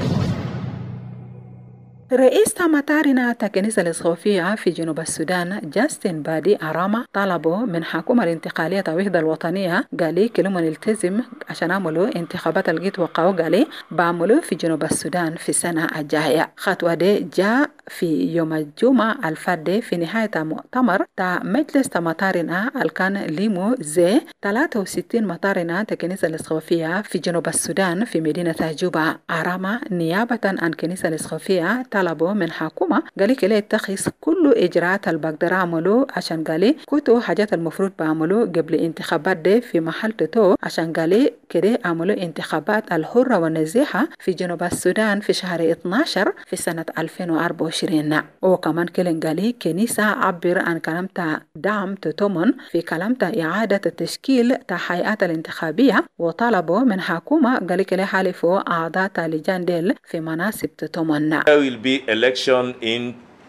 S13: رئيس مطارنا الكنيسة الإسقوفية في جنوب السودان جاستن بادي أراما طلبوا من حكومة الانتقالية الوحدة الوطنية قالي كلهم نلتزم عشان عملوا انتخابات الجيت وقعوا قالي بعملوا في جنوب السودان في السنة الجاية. خطوة دي جاء في يوم الجمعة الفردي في نهاية مؤتمر تا مجلس مطارنا الكان ليمو زي ثلاثة وستين مطارنا الكنيسة الإسقوفية في جنوب السودان في مدينة جوبا. أراما نيابة عن الكنيسة الإسقوفية طلبوا من حكومة قالي كلي يتخذ كل إجراءات اللي بقدر عملوا عشان قالي كتو حاجات المفروض بعملوا قبل انتخابات دي في محل تتو عشان قالي كده عملوا انتخابات الحرة والنزيهة في جنوب السودان في شهر اثناشر في سنة ألفين وأربعة وعشرين. وكمان كلن قالي كنيسة عبر عن كلامة دعم تتمن في كلامة إعادة التشكيل تا حيات الانتخابية وطلبوا من حكومة قالي كلي حالفوا أعضاء لجان ديل في مناسب تتمن.
S15: be election in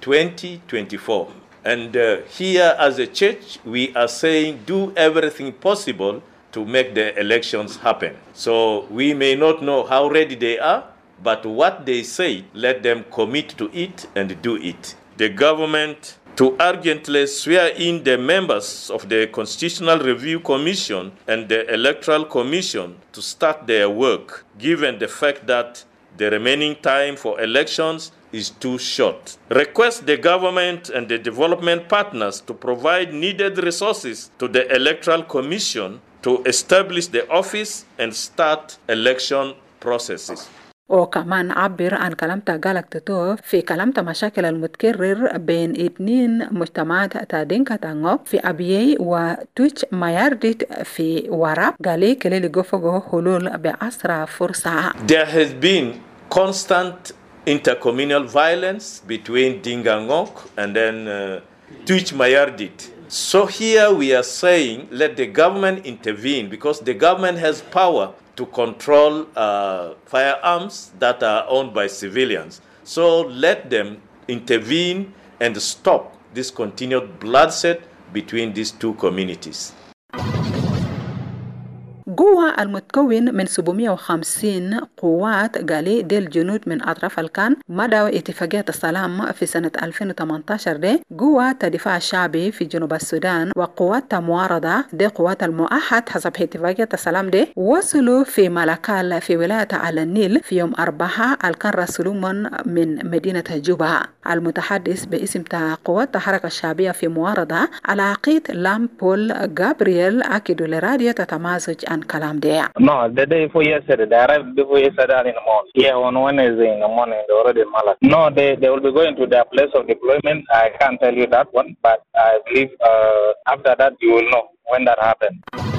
S15: twenty twenty-four. And uh, here as a church, we are saying do everything possible to make the elections happen. So we may not know how ready they are, but what they say, let them commit to it and do it. The government to urgently swear in the members of the Constitutional Review Commission and the Electoral Commission to start their work, given the fact that the remaining time for elections is too short. Request the government and the development partners to provide needed resources to the Electoral Commission to establish the office and start election processes.
S13: وكمان عبر عن كلامته قالك تتو في كلامته مشاكل المتكرر بين اثنين مجتمعات تادينكا تانغوك في أبيي وتوش مايارديت في وراب قالي كليلي قفقو حلول بأسرع فرصة.
S15: There has been constant intercommunal violence between Dingangok and then uh, Tuich Mayardit. So here we are saying let the government intervene because the government has power to control uh, firearms that are owned by civilians. So let them intervene and stop this continued bloodshed between these two communities.
S13: قوة المتكون من سبعمائة وخمسين قوات قالي دي الجنود من أطراف الكان مدى اتفاقية السلام في سنة ألفين وثمانية عشر دي قوة الدفاع الشعبي في جنوب السودان وقوات معارضة دي قوات المؤحد حسب اتفاقية السلام دي وصلوا في ملكال في ولاية على النيل في يوم أربعة الكان رسلومن من مدينة جوبا. المتحدث باسم قوات الحركة الشعبية في معارضة العقيد لام بول جابرييل أكدوا لراديو تتمازج عن كلام ده.
S16: No, the day before yesterday, they arrived before yesterday in the morning. Yeah, on Wednesday in the morning, they already in Malak. No, they, they will be going to their place of deployment. I can't tell you that one, but I believe uh, after that you will know when that happened.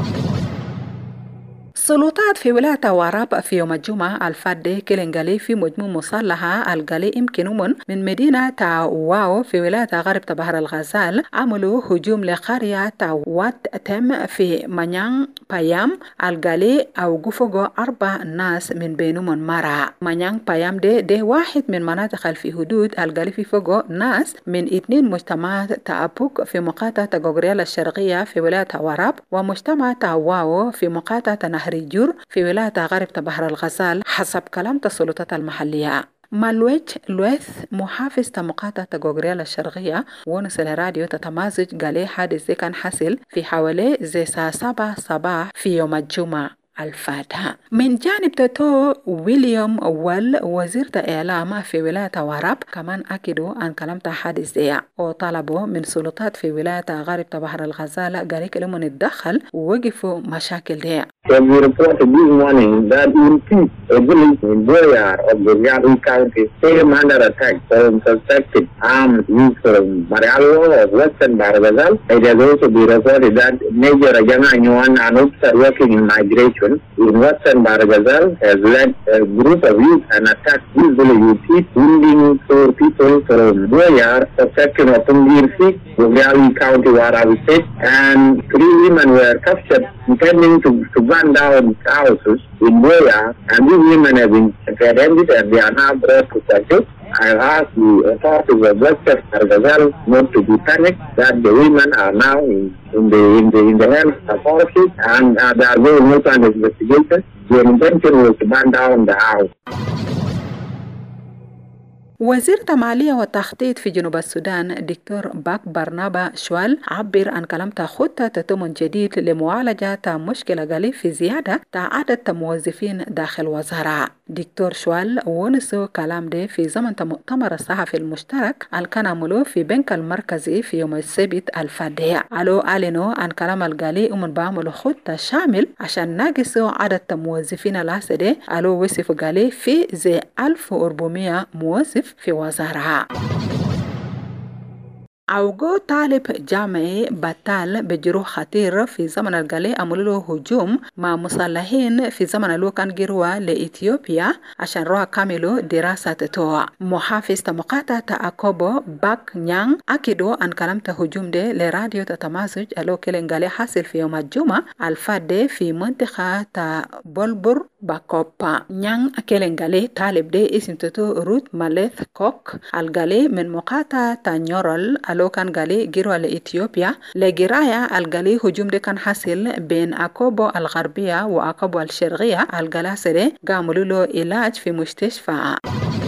S13: السلطات في ولاية وراب في يوم الجمعة الفادي كيلنغالي في مجموعة مسلحة الغالي يمكنهم من مدينة تاواو في ولاية غرب بحر الغزال عملوا هجوم لقرية تاوات تم في مانيان بايام الغالي أو قفقوا أربع ناس من بينهم مرة. مانيان بايام دي, دي واحد من مناطق في حدود الغالي في فوقوا ناس من اثنين مجتمعات تابوك في مقاطعة غوغريال الشرقية في ولاية وراب ومجتمع تاواو في مقاطعة نهر جور في ولاية غرب بحر الغزال حسب كلام السلطات المحلية. مالويج لويث محافظ مقاطعة غوغريال الشرقية ونس الراديو تتمازج قال حادث كان حصل في حوالي زي الساعة سبعة صباح في يوم الجمعة الفاتحة. من جانب تتو ويليام وال وزير الإعلام في ولاية وراب كمان أكدوا عن كلام حادث دي وطلبوا من سلطات في ولاية غرب بحر الغزال قال لهم يتدخل ووقفوا مشاكل دي.
S7: So we reported this morning that in Peace, a village in Boyar of the Yahoo County, came under attack from suspected armed youth from Marialo of Western Baragazal. It has also been reported that Major Ajana Anyuan, an officer working in migration in Western Baragazal, has led a group of youth and attacked this village with teeth, wounding four people from Boyar, a section of Tungirsi, the Yahoo County, Warabi State, and three women were captured intending to, to burn down houses in Boya, and these women have been apprehended and they are now brought to justice. I ask the authorities of Western Baragazal not to be panicked, that the women are now in, in the in the in the hands of authorities and uh, they are going on an investigation. The intention was to burn down the house.
S13: وزير المالية والتخطيط في جنوب السودان دكتور باك برنابا شوال عبر عن كلام خطة تتم جديد لمعالجة مشكلة قليل في زيادة عدد الموظفين داخل وزارة. دكتور شوال ونسو كلام ده في زمن مؤتمر الصحفي المشترك اللي كان عملوه في بنك المركزي في يوم السبت الفادي. قالوا أعلنوا عن كلام القليل ومن بعملوا خطة شامل عشان ناقصوا عدد الموظفين الأسدي. قالوا وصفوا قليل في زي ألف وأربعمائة موظف في وزارة. أوجو طالب جامعي بطال بجروح خطير في زمن القليل عملوا هجوم مع مسلحين في زمن اللي كان جروا لإثيوبيا عشان روح كاملوا دراسة توا. محافظ مقاطعة أكوبو باك نيان أكدوا عن كلام هجوم ده لراديو تتمازج اللي كان قال حاصل في يوم الجمعة الفادي في منطقة بولبور باكوبا نيان كيلنغالي طالب دي اسم تتو روت ماليث كوك الغالي من مقاطعة تانيورل ألو كان غالي جيروا لإثيوبيا لجرايا الغالي هجوم دي كان حاصل بين أكوبو الغربية وأكوبو الشرقية الغلاسري قاموا له علاج في مستشفى.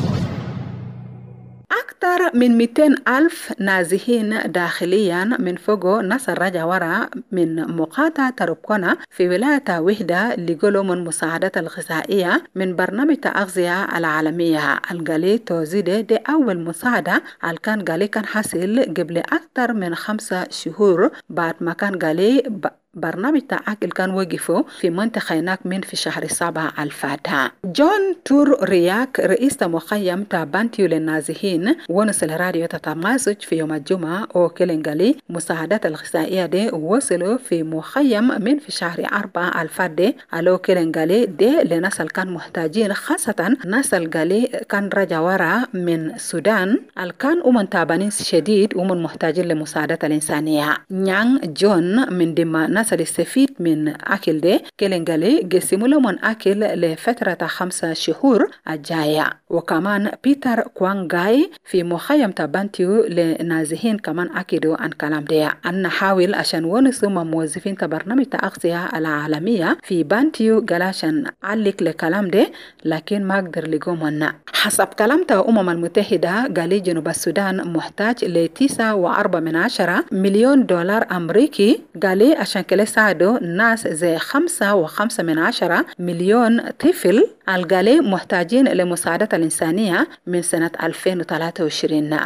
S13: أكثر من مئتين ألف نازحين داخليا من فوقو نصر رجع ورا من مقاطعة تربكونا في ولاية وحدة لقولوا من مساعدة الغذائية من برنامج التغذية العالمية الغالي توزيد دي أول مساعدة الكان غالي كان حاصل قبل أكثر من خمسة شهور بعد ما كان غالي ب... برنامج تأكل كان وقفوا في منطقة هناك من في شهر سبعة الفاتحة. جون تور رياك رئيس مخيم تابانتيو للنازحين ونصل راديو تتمازج في يوم الجمعة وكيلنغالي مساعدات الغذائية دي وصلوا في مخيم من في شهر أربعة الفاتحة ألو كيلنغالي دي لنسل كان محتاجين خاصة نسل غالي كان رجع ورا من السودان الكان ومن تابانين شديد ومن محتاجين لمساعدات الإنسانية. نيان جون من دم الناس اللي يستفيد من أكل ده كيلنغالي قسموا لهم أكل لفترة خمسة شهور الجاية. وكمان بيتر كوانغاي في مخيم تابانتيو لنازحين كمان أكدوا عن كلام ده أن نحاول عشان ونسوا موظفين برنامج التغذية العالمية في بانتيو قلاشان علق لكلام ده لكن ما قدر لقومنا. حسب كلام الأمم المتحدة قالي جنوب السودان محتاج لتسعة وأربعة من عشرة مليون دولار أمريكي قالي عشان كلا ساعدوا ناس زي خمسة وخمسة من عشرة مليون طفل القالي محتاجين لمساعدة الإنسانية من سنة ألفين وثلاثة وعشرين.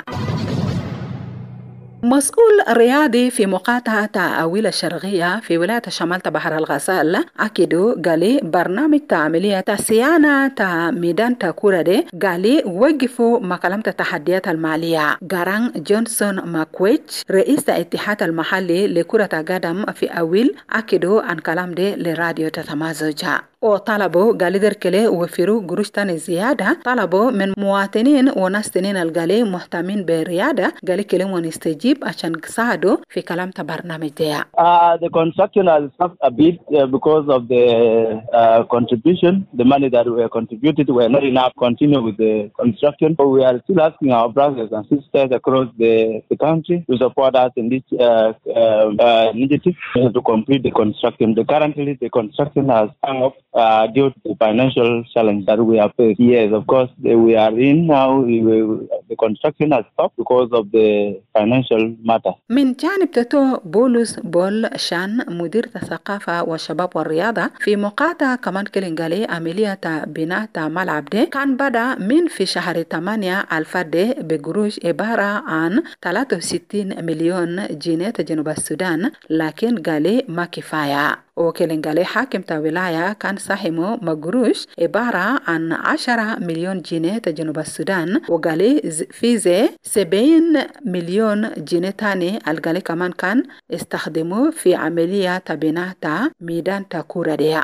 S13: مسؤول رياضي في مقاطعة أويلة الشرقية في ولاية شمال بحر الغزال أكدوا قالي برنامج تعملية صيانة تا ميدان تاكورا دي قالي وقفوا مكالمة التحديات المالية. غاران جونسون ماكويتش رئيس الاتحاد المحلي لكرة القدم في أويل أكدوا عن كلام دي لراديو تتمازجا وطلبوا قالي دركلي وفروا قروش تاني زيادة. طلبوا من مواطنين وناس تنين القالي مهتمين بالرياضة قالي كلمون يستجيب عشان يساعدوا في كلام برنامج ده.
S17: Uh, the construction has stopped a bit uh, because of the uh, contribution. The money that we have contributed were not enough to continue with the construction. So we are still asking our brothers and sisters across the, the country to support us in this uh, uh, uh, initiative to complete the construction. The, currently, the construction has hung up uh, due to the financial challenge that we have faced. Yes, of course, the, we are in now. We, we, the construction has stopped because of the financial matter.
S13: من جانب تتو بولس بول شان مدير الثقافة والشباب والرياضة في مقاطعة كمان كيلنغالي عملية بناء ملعب ده كان بدأ من في شهر ثمانية الفاتح بقروش عبارة عن ثلاثة وستين مليون جنيه جنوب السودان لكن قالي ما كفاية. وكيلنغالي حاكم ولاية كان ساهموا مقروش عبارة عن عشرة مليون جنيه جنوب السودان وقالي في زي سبعين مليون جنيه تاني القالي كمان كان استخدموا في عملية بناء ميدان تاكورا ديا.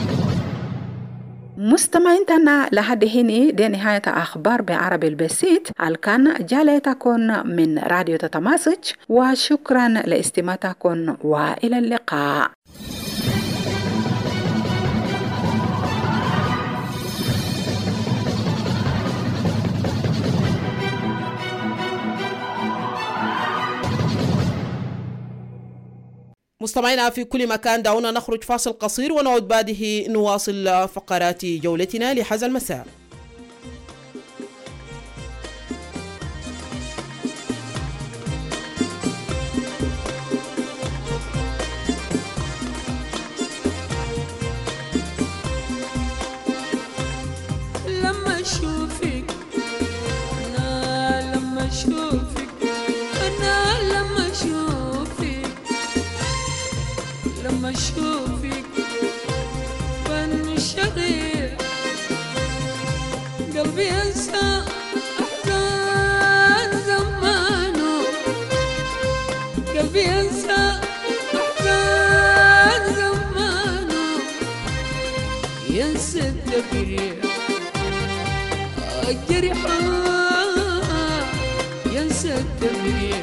S13: مستمعين تنا لحد هنا دي نهاية أخبار بعربي البسيط الكان جالتكم من راديو تتماسج وشكرا لاستماعتكم وإلى اللقاء.
S1: مستمعينا في كل مكان دعونا نخرج فاصل قصير ونعود بعده نواصل فقرات جولتنا لهذا المساء.
S18: لما اشوفك انا لما اشوفك انا لما اشوفك لما اشوفك بنشغل قلبي ينسى احزان زمانه قلبي ينسى احزان زمانه ينسى الدبرية الجرحى ينسى الدبرية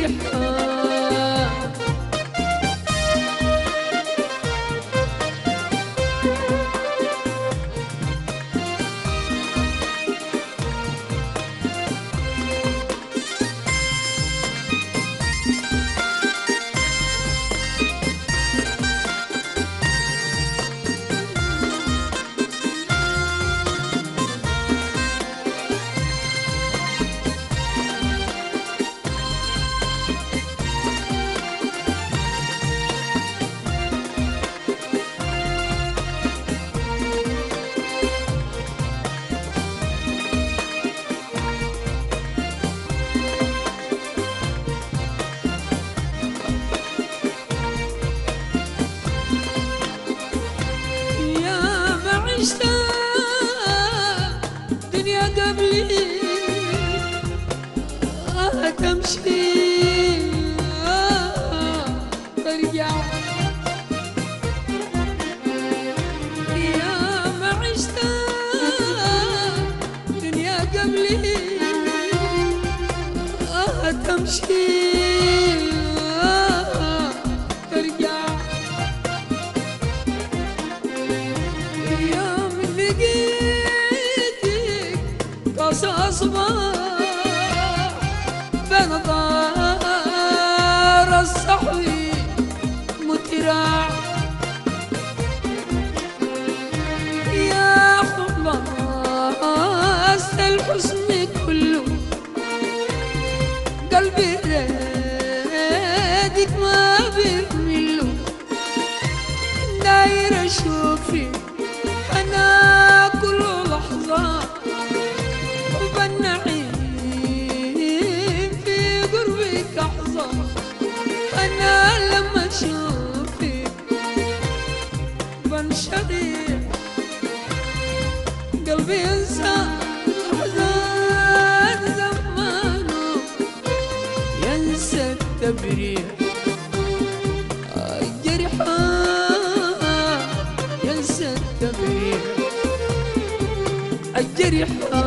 S18: الجرحى تمشي ترجع يا ما عشت دنيا قبلي آه تمشي ترجع يا من لقيتك قاس أصبح بين دار الصحوي متراع يا خلاص الحسن كله قلبي رادك ما بيرمله داير اشوفك انا كل لحظه وبالنعيم في قربك احظى انا لما اشوفك بنشغل قلبي ينسى احزان زمانه ينسى التبرير الجرحى ينسى التبرير الجرحى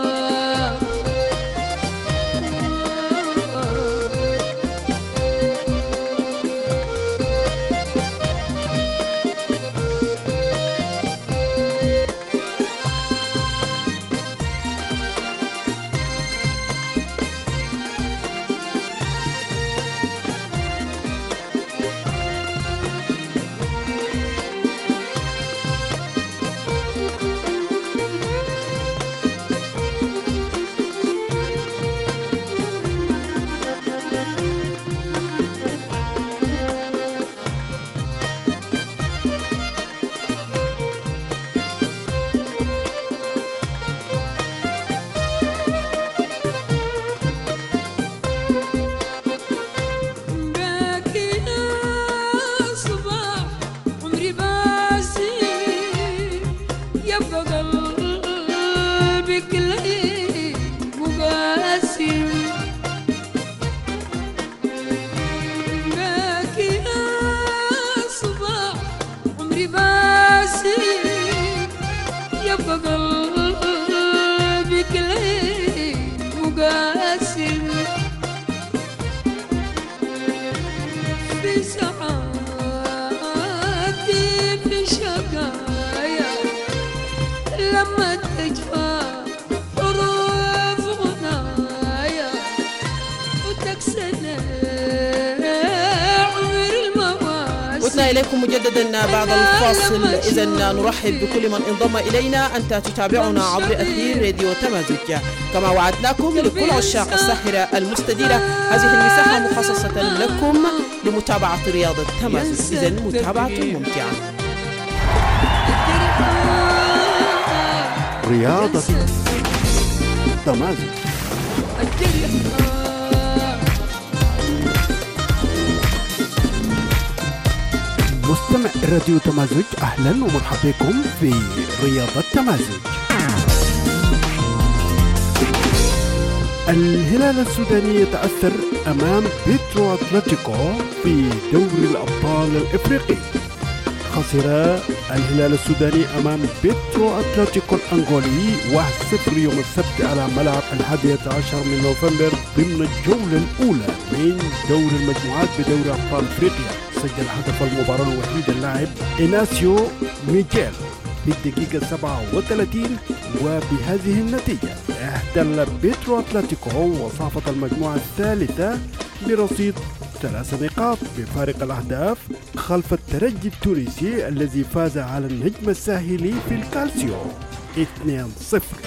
S1: إليكم مجددا بعد الفاصل. إذا نرحب بكل من انضم إلينا. أنت تتابعنا عبر أثير راديو تمازج. كما وعدناكم لكل عشاق الساحرة المستديرة هذه المساحة مخصصة لكم لمتابعة رياضة تمازج. إذا متابعة ممتعة.
S19: رياضة تمازج. مستمع راديو تمازج، أهلا ومرحبا بكم في رياضة تمازج. الهلال السوداني يتأثر أمام بيترو أتلتيكو في دوري الأبطال الإفريقي. خسر الهلال السوداني أمام بيترو أتلتيكو الأنغولي واحد صفر يوم السبت على ملعب الحادية عشر من نوفمبر ضمن الجولة الأولى من دور المجموعات بدوري أبطال إفريقيا. سجل هدف المباراة الوحيد اللاعب إناسيو ميجيل في الدقيقة سبعة وثلاثين، وبهذه النتيجة احتل بيترو أتلتيكو وصافة المجموعة الثالثة برصيد ثلاث نقاط بفارق الأهداف خلف الترجي التونسي الذي فاز على النجم الساحلي في الكالسيو اثنين صفر.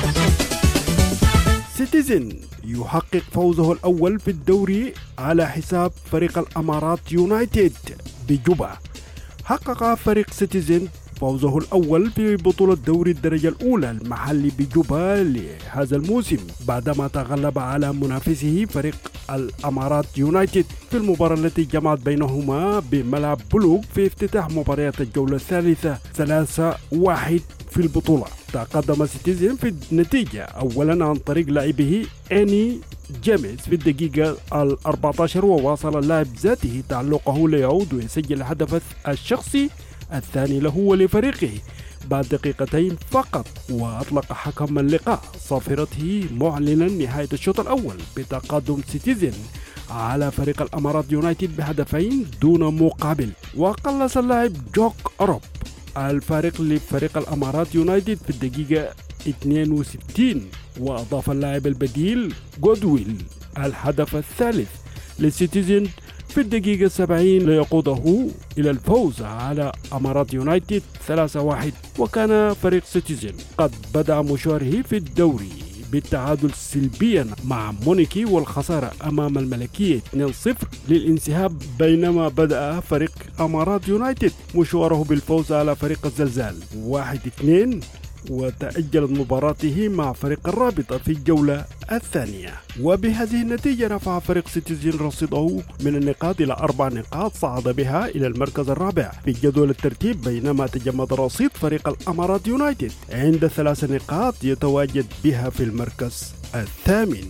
S19: سيتيزن يحقق فوزه الأول في الدوري على حساب فريق الأمارات يونايتد بجوبا. حقق فريق سيتيزن فوزه الأول في بطولة دوري الدرجة الأولى المحلي بجوبا لهذا الموسم بعدما تغلب على منافسه فريق الأمارات يونايتد في المباراة التي جمعت بينهما بملعب بلوغ في افتتاح مباريات الجولة الثالثة ثلاثة واحد في البطولة. تقدم سيتيزن في النتيجة أولا عن طريق لاعبه أني جيمس في الدقيقة الأربعة عشر، وواصل اللاعب ذاته تعلقه ليعود ويسجل الهدف الشخصي الثاني له ولفريقه بعد دقيقتين فقط. وأطلق حكم اللقاء صافرته معلنا نهاية الشوط الأول بتقدم سيتيزن على فريق الأمارات يونايتد بهدفين دون مقابل. وقلص اللاعب جوك أوروب الفارق لفريق الأمارات يونايتد في الدقيقة اثنين وستين، وأضاف اللاعب البديل جودويل الهدف الثالث للسيتيزن في الدقيقة سبعين ليقوده إلى الفوز على أمارات يونايتد ثلاثة واحد. وكان فريق سيتيزن قد بدأ مشواره في الدوري بالتعادل سلبيا مع مونيكي والخسارة أمام الملكية اثنين صفر للانسحاب، بينما بدأ فريق أمارات يونايتد مشواره بالفوز على فريق الزلزال واحد اثنين، وتأجلت مباراته مع فريق الرابطة في الجولة الثانية. وبهذه النتيجة رفع فريق سيتيزن رصيده من النقاط إلى أربع نقاط، صعد بها إلى المركز الرابع في جدول الترتيب، بينما تجمد رصيد فريق الأمارات يونايتد عند ثلاث نقاط يتواجد بها في المركز الثامن.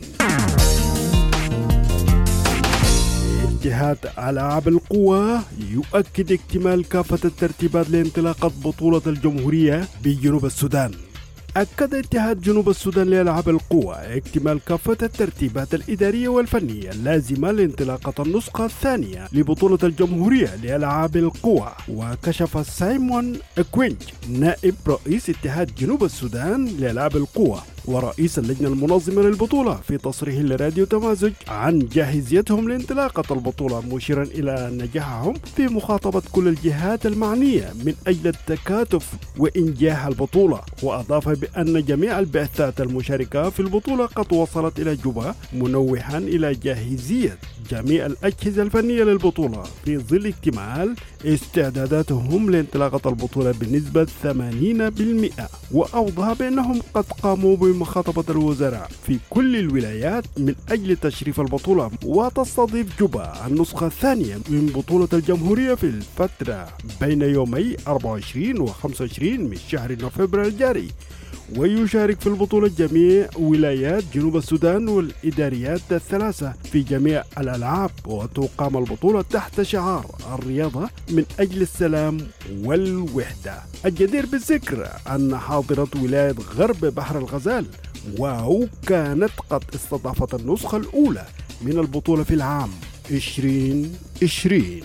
S19: اتحاد ألعاب القوى يؤكد اكتمال كافة الترتيبات لانطلاقة بطولة الجمهورية بجنوب السودان. أكد اتحاد جنوب السودان لألعاب القوى اكتمال كافة الترتيبات الإدارية والفنية اللازمة لانطلاقة النسخة الثانية لبطولة الجمهورية لألعاب القوى. وكشف سايمون كوينج نائب رئيس اتحاد جنوب السودان لألعاب القوى ورئيس اللجنة المنظمة للبطولة في تصريح لراديو تمازج عن جاهزيتهم لانطلاقة البطولة، مشيرا إلى نجاحهم في مخاطبة كل الجهات المعنية من أجل التكاتف وإنجاح البطولة. وأضاف بأن جميع البعثات المشاركة في البطولة قد وصلت إلى جوبا، منوها إلى جاهزية جميع الأجهزة الفنية للبطولة في ظل اكتمال استعداداتهم لانطلاقة البطولة بنسبة ثمانين بالمئة. وأوضح بأنهم قد قاموا بمخاطبة الوزراء في كل الولايات من أجل تشريف البطولة، وتستضيف جوبا النسخة الثانية من بطولة الجمهورية في الفترة بين يومي أربعة وعشرين و خمسة وعشرين من شهر نوفمبر الجاري. ويشارك في البطولة جميع ولايات جنوب السودان والإداريات الثلاثة في جميع الألعاب. وتقام البطولة تحت شعار الرياضة من أجل السلام والوحدة. الجدير بالذكر أن حاضرة ولاية غرب بحر الغزال واو كانت قد استضافت النسخة الأولى من البطولة في العام عشرين عشرين.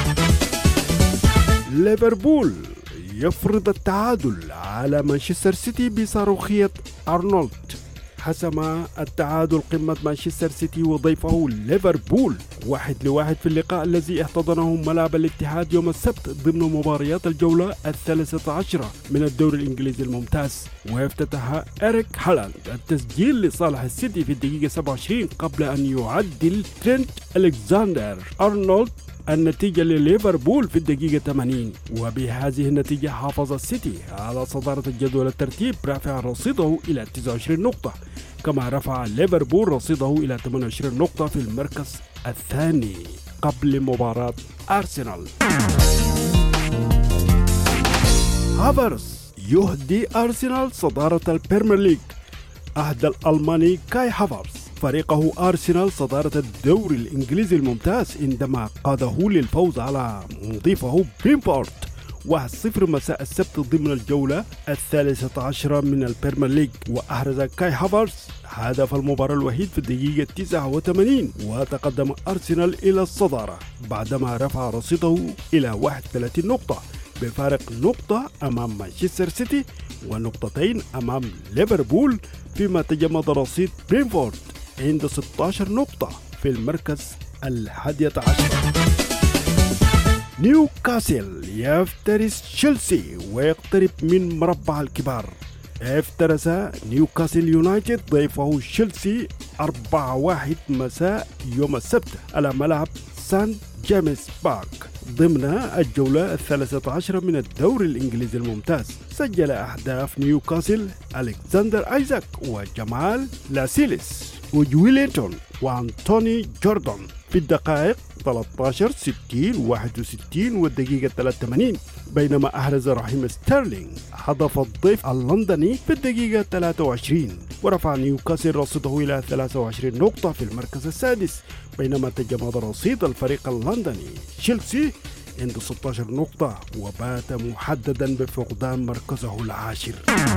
S19: ليفربول يفرض التعادل على مانشستر سيتي بصاروخية أرنولد. حسم التعادل قمة مانشستر سيتي وضيفه ليفربول واحد لواحد في اللقاء الذي احتضنه ملعب الاتحاد يوم السبت ضمن مباريات الجولة الثالثة عشرة من الدوري الإنجليزي الممتاز. وافتتح إريك هالاند التسجيل لصالح السيتي في الدقيقة سبعة وعشرين قبل أن يعدل ترينت ألكساندر أرنولد النتيجة لليفربول في الدقيقة ثمانين. وبهذه النتيجة حافظ السيتي على صدارة الجدول الترتيب رافع رصيده إلى تسعة وعشرين نقطة، كما رفع ليفربول رصيده إلى ثمانية وعشرين نقطة في المركز الثاني قبل مباراة أرسنال. هافرز يهدي أرسنال صدارة البريمير ليج. أهدى الألماني كاي هافرز فريقه أرسنال صدارة الدوري الإنجليزي الممتاز عندما قاده للفوز على مضيفه برينفورد واحد صفر مساء السبت ضمن الجولة الثالثة عشرة من البريمير ليج. وأحرز كاي هافرز هدف المباراة الوحيد في الدقيقة تسعة وثمانين، وتقدم أرسنال إلى الصدارة بعدما رفع رصيده إلى واحد وثلاثين نقطة بفارق نقطة أمام مانشستر سيتي ونقطتين أمام ليفربول، فيما تجمد رصيد برينفورد عند ستة عشر نقطة في المركز الحادية عشر. نيوكاسل يفترس تشيلسي ويقترب من مربع الكبار. افترس نيوكاسل يونايتد ضيفه تشيلسي أربعة واحد مساء يوم السبت على ملعب سانت جيمس بارك ضمن الجولة الثالثة عشرة من الدوري الإنجليزي الممتاز. سجل أهداف نيوكاسل ألكسندر آيزاك وجمال لاسيليس وجويلينتون وأنتوني جوردون في الدقائق ثلاثة عشر ستين واحد وستين والدقيقة ثلاثة وثمانين، بينما أحرز رحيم ستيرلينغ هدف الضيف اللندني في الدقيقة ثلاثة وعشرين. ورفع نيوكاسل رصيده إلى ثلاثة وعشرين نقطة في المركز السادس، بينما تجمد رصيد الفريق اللندني تشيلسي عنده ستة عشر نقطة وبات محددا بفقدان مركزه العاشر.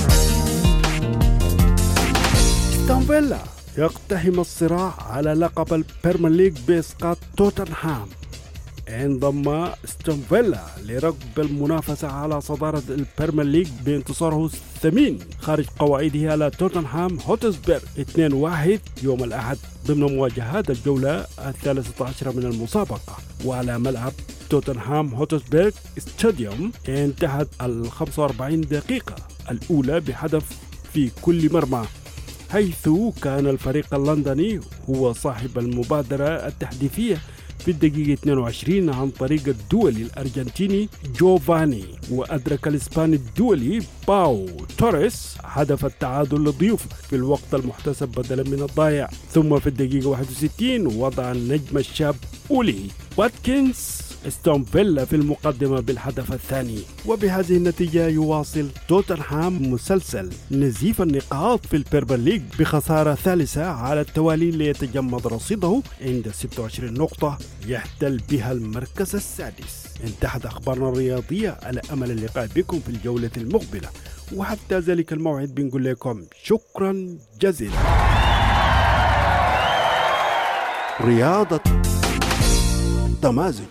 S19: أستون فيلا يقتحم الصراع على لقب البريمير ليج بإسقاط توتنهام. انضم أستون فيلا لركب المنافسة على صدارة البريمير ليج بانتصاره الثمين خارج قواعده على توتنهام هوتسبير اثنين واحد يوم الأحد ضمن مواجهات الجولة الثالثة عشرة من المسابقة، وعلى ملعب توتنهام هوتسبير ستاديوم. انتهت ال خمسة وأربعين دقيقة الأولى بهدف في كل مرمى، حيث كان الفريق اللندني هو صاحب المبادرة التحديثية في الدقيقة اثنين وعشرين عن طريق الدولي الأرجنتيني جوفاني، وأدرك الإسباني الدولي باو توريس هدف التعادل للضيوف في الوقت المحتسب بدلا من الضايع. ثم في الدقيقة واحد وستين وضع النجم الشاب أولي واتكنز أستون فيلا في المقدمة بالهدف الثاني، وبهذه النتيجة يواصل توتنهام مسلسل نزيف النقاط في البريمير ليج بخسارة ثالثة على التوالي ليتجمد رصيده عند ستة وعشرين نقطة يحتل بها المركز السادس. انتهت أخبارنا الرياضية على أمل اللقاء بكم في الجولة المقبلة، وحتى ذلك الموعد بنقول لكم شكرا جزيلا. رياضة تمازج.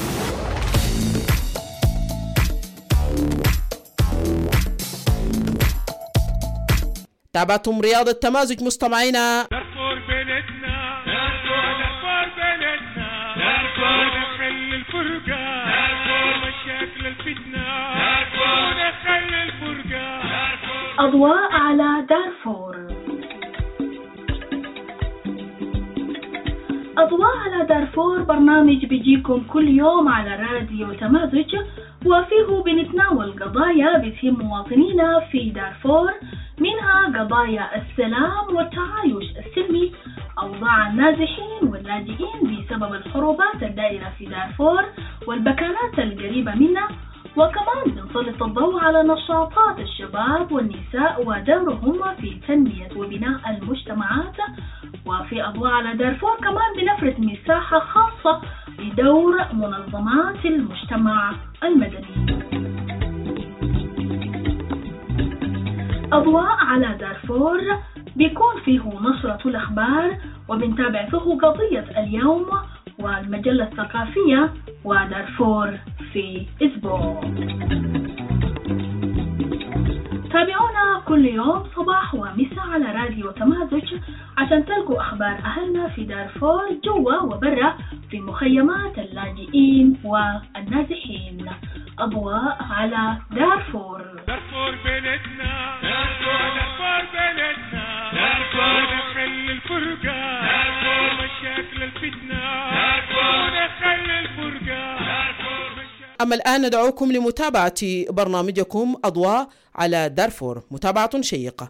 S1: تابعتم رياضة تمازج مستمعينا.
S18: دارفور بلدنا، دارفور بلدنا، دارفور ونخلي الفرقة، دارفور مشاكل الفتنة، دارفور ونخلي الفرقة.
S3: أضواء على دارفور. أضواء على دارفور برنامج بيجيكم كل يوم على راديو تمازج، وفيه بنتناول قضايا بتهم مواطنينا في دارفور، منها قضايا السلام والتعايش السلمي، أوضاع النازحين واللاجئين بسبب الحروبات الدائرة في دارفور والبكانات القريبة منها، وكمان بنسلط الضوء على نشاطات الشباب والنساء ودورهم في تنمية وبناء المجتمعات. وفي أضواء على دارفور كمان بنفرد مساحة خاصة لدور منظمات المجتمع المدني. أضواء على دارفور بيكون فيه نشرة الأخبار، وبنتابع فيه قضية اليوم والمجلة الثقافية ودارفور في أسبوع. تابعونا كل يوم صباح ومساء على راديو تمازج عشان تلقوا أخبار أهلنا في دارفور جوا وبرا في مخيمات اللاجئين والنازحين. أضواء على دارفور.
S18: دارفور بلدنا، دارفور بلدنا، دارفور ونخلي الفرقة، دارفور مشاكل الفتنة، دارفور ونخلي الفرقة.
S1: أما الآن ندعوكم لمتابعة برنامجكم أضواء على دارفور، متابعة شيقة.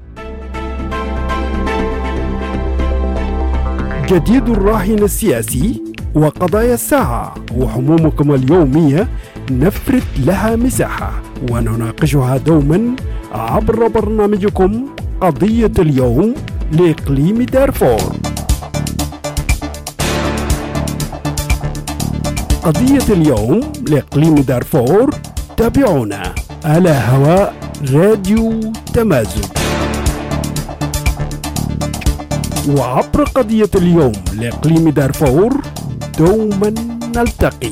S19: جديد الراهن السياسي وقضايا الساعة وهمومكم اليومية نفرد لها مساحة ونناقشها دوما عبر برنامجكم قضية اليوم لإقليم دارفور. قضية اليوم لإقليم دارفور تابعونا على هواء راديو تمازج، وعبر قضية اليوم لإقليم دارفور دوما نلتقي.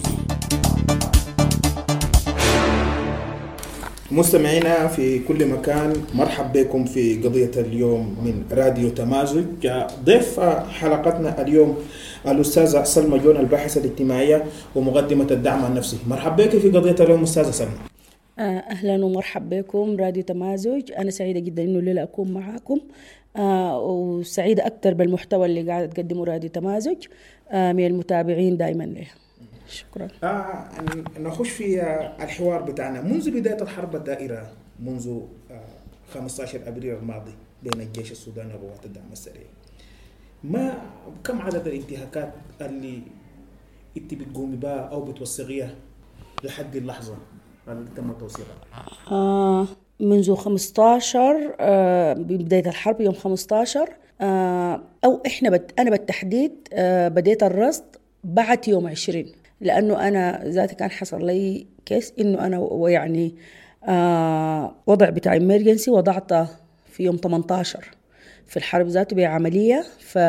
S20: مستمعينا في كل مكان، مرحب بكم في قضية اليوم من راديو تمازج. ضيف حلقتنا اليوم الأستاذة سلمى جون، الباحثة الاجتماعية ومقدمة الدعم النفسي. مرحب بك في قضية اليوم أستاذة سلمى.
S21: أهلا ومرحب بكم راديو تمازج. أنا سعيدة جدا إنه الليلة أكون معاكم، آه وسعيدة أكثر بالمحتوى اللي قاعد تقدمه راديو تمازج آه من المتابعين دائما له. شكرا.
S20: آه نخش في آه الحوار بتاعنا. منذ بداية الحرب الدائرة منذ آه خمسة عشر أبريل الماضي بين الجيش السوداني وقوات الدعم السريع، ما كم عدد الانتهاكات اللي انت بتقومي بها أو بتوثقيها لحد اللحظة اللي تم توثيقها؟
S21: آه منذ خمستاشر آه ببداية الحرب يوم خمستاشر آه أو إحنا بت أنا بالتحديد آه بديت الرصد بعد يوم عشرين، لأنه أنا ذاتي كان حصل لي كيس إنه أنا ويعني آه وضع بتاع emergency وضعته في يوم ثمانية عشر في الحرب ذاته بعملية.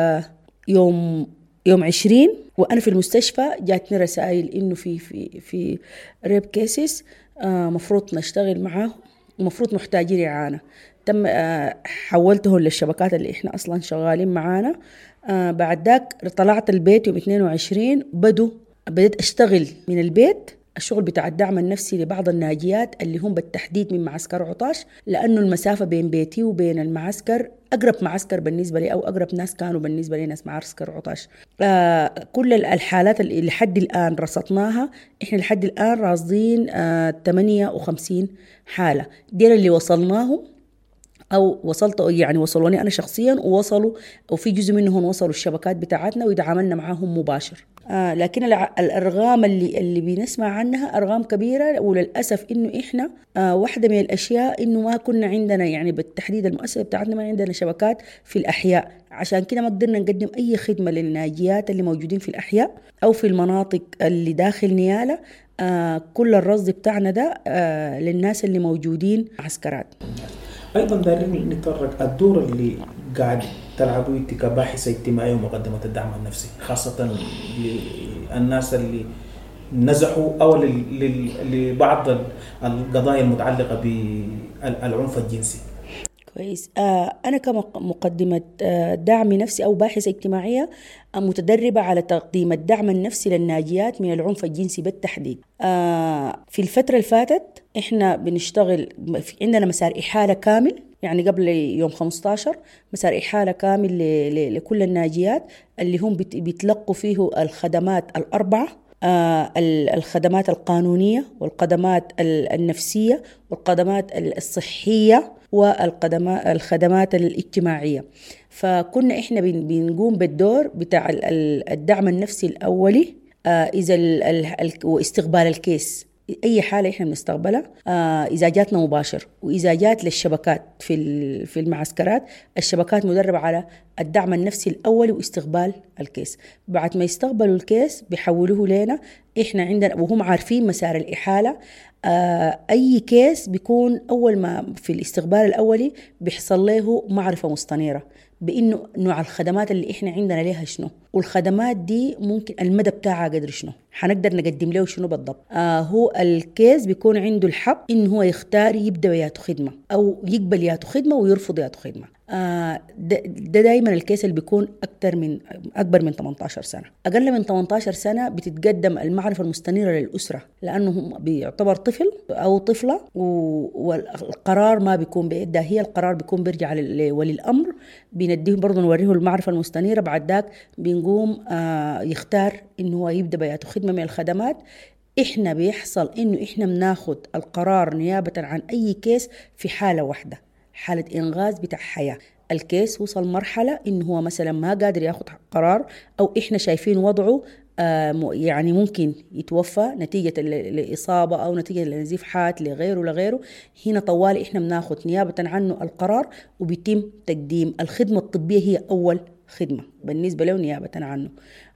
S21: فيوم يوم عشرين وأنا في المستشفى جاتني رسائل إنه في في في ريب كيسز آه مفروض نشتغل معاه ومفروض محتاجين إعانة. تم آه حولتهم للشبكات اللي إحنا أصلا شغالين معانا. آه بعد ذاك طلعت البيت يوم اثنين وعشرين بدو بديت أشتغل من البيت الشغل بتاع الدعم النفسي لبعض الناجيات اللي هم بالتحديد من معسكر عطاش، لأنه المسافة بين بيتي وبين المعسكر أقرب معسكر بالنسبة لي أو أقرب ناس كانوا بالنسبة لي ناس معسكر عطاش. آه كل الحالات اللي لحد الآن رصدناها إحنا لحد الآن راصدين آه ثمانية وخمسين حالة، دير اللي وصلناهم أو وصلت يعني وصلوني أنا شخصيا ووصلوا أو في جزء منهم وصلوا الشبكات بتاعتنا ويتعاملنا معاهم مباشر. آه لكن الأرقام اللي اللي بنسمع عنها أرقام كبيرة، وللأسف إنه إحنا آه واحدة من الأشياء إنه ما كنا عندنا يعني بالتحديد المؤسسة بتاعتنا ما عندنا شبكات في الأحياء، عشان كده ما قدرنا نقدم أي خدمة للناجيات اللي موجودين في الأحياء أو في المناطق اللي داخل نيالة. آه كل الرصد بتاعنا ده آه للناس اللي موجودين عسكرات.
S20: أيضا دارين نتطرق الدور اللي قاعد تلعبوا انت كباحثة اجتماعية ومقدمة الدعم النفسي، خاصة للناس اللي نزحوا أو لبعض القضايا المتعلقة بالعنف الجنسي.
S21: كويس. آه أنا كمقدمة آه دعم نفسي أو باحثة اجتماعية متدربة على تقديم الدعم النفسي للناجيات من العنف الجنسي بالتحديد. آه في الفترة اللي فاتت إحنا بنشتغل في عندنا مسار إحالة كامل، يعني قبل يوم خمستاشر مسار إحالة كامل لكل الناجيات اللي هم بيتلقوا فيه الخدمات الأربعة، آه الخدمات القانونية والخدمات النفسية والخدمات الصحية والخدمات الاجتماعية. فكنا إحنا بنقوم بالدور بتاع الدعم النفسي الأولي آه إذا واستقبال الكيس، أي حالة إحنا بنستقبلها آه إذا جاتنا مباشر وإذا جات للشبكات في في المعسكرات، الشبكات مدربة على الدعم النفسي الأولي واستقبال الكيس. بعد ما يستقبلوا الكيس بيحولوه لنا إحنا عندنا وهم عارفين مسار الإحالة. آه أي كيس بيكون أول ما في الاستقبال الأولي بيحصل له معرفة مستنيرة بإنه نوع الخدمات اللي إحنا عندنا لها شنو، والخدمات دي ممكن المدى بتاعها قدر شنو، حنقدر نقدم له شنو بالضبط. آه هو الكيس بيكون عنده الحق إنه هو يختار يبدأ ياتو خدمة أو يقبل ياتو خدمة ويرفض ياتو خدمة. آه ده, ده دايما الكيس اللي بيكون أكتر من أكبر من ثمانية عشر سنة. أقل من ثمانية عشر سنة بتتقدم المعرفة المستنيرة للأسرة، لأنه بيعتبر طفل أو طفلة والقرار ما بيكون بيدها هي، القرار بيكون بيرجع لولي الأمر، بنديه برضه نوريه المعرفة المستنيرة. بعد ذاك بنقوم آه يختار إنه هو يبدأ بياته خدمة من الخدمات. إحنا بيحصل إنه إحنا بناخد القرار نيابة عن أي كيس في حالة واحدة، حالة إنغاز بتاع حياة. الكيس وصل مرحلة إنه هو مثلا ما قادر ياخد قرار أو إحنا شايفين وضعه آه يعني ممكن يتوفى نتيجة الإصابة أو نتيجة لنزيف حاد لغيره لغيره. هنا طوال إحنا بناخد نيابة عنه القرار وبيتم تقديم الخدمة الطبية هي أول خدمة بالنسبة له نيابة عنه.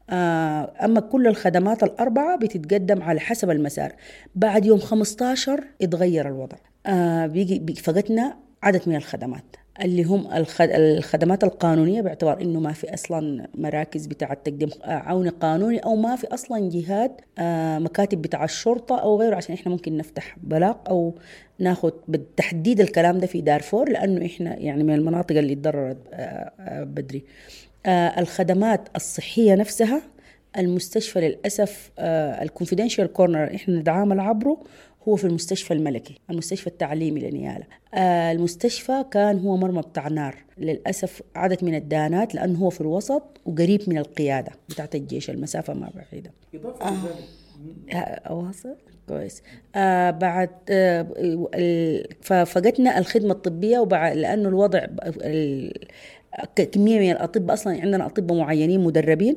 S21: آه أما كل الخدمات الأربعة بتتقدم على حسب المسار. بعد يوم خمستاشر اتغير الوضع، آه بيجي فقدنا عدد من الخدمات اللي هم الخدمات القانونية، باعتبار إنه ما في أصلا مراكز بتاع تقديم عون قانوني أو ما في أصلا جهات آه مكاتب بتاع الشرطة أو غيره عشان إحنا ممكن نفتح بلاغ أو ناخد بالتحديد الكلام ده في دارفور، لأنه إحنا يعني من المناطق اللي اتضررت آه آه بدري. آه الخدمات الصحية نفسها المستشفى للأسف آه الكونفيدنشال كورنر إحنا نتعامل عبره هو في المستشفى الملكي، المستشفى التعليمي لنيالة. آه المستشفى كان هو مرمى بتاع نار للأسف، عدد من الدانات لأنه هو في الوسط وقريب من القيادة بتاعت الجيش، المسافة ما بعيدة.
S20: إضافة
S21: آه أواصل كويس. آه بعد آه ففقدنا الخدمة الطبية، وبعد لأنه الوضع كمية من الأطباء. أصلا عندنا أطباء معينين مدربين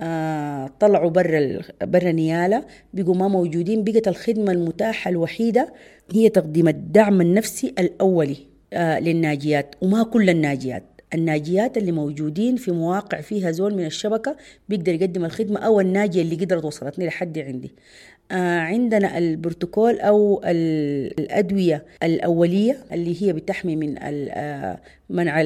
S21: آه طلعوا برا برا نيالا، بقوا ما موجودين. بقت الخدمة المتاحة الوحيدة هي تقديم الدعم النفسي الأولي آه للناجيات، وما كل الناجيات. الناجيات اللي موجودين في مواقع فيها زول من الشبكة بيقدر يقدم الخدمة، أو الناجية اللي قدرت وصلتني لحد عندي. آه عندنا البروتوكول أو الأدوية الأولية اللي هي بتحمي من منع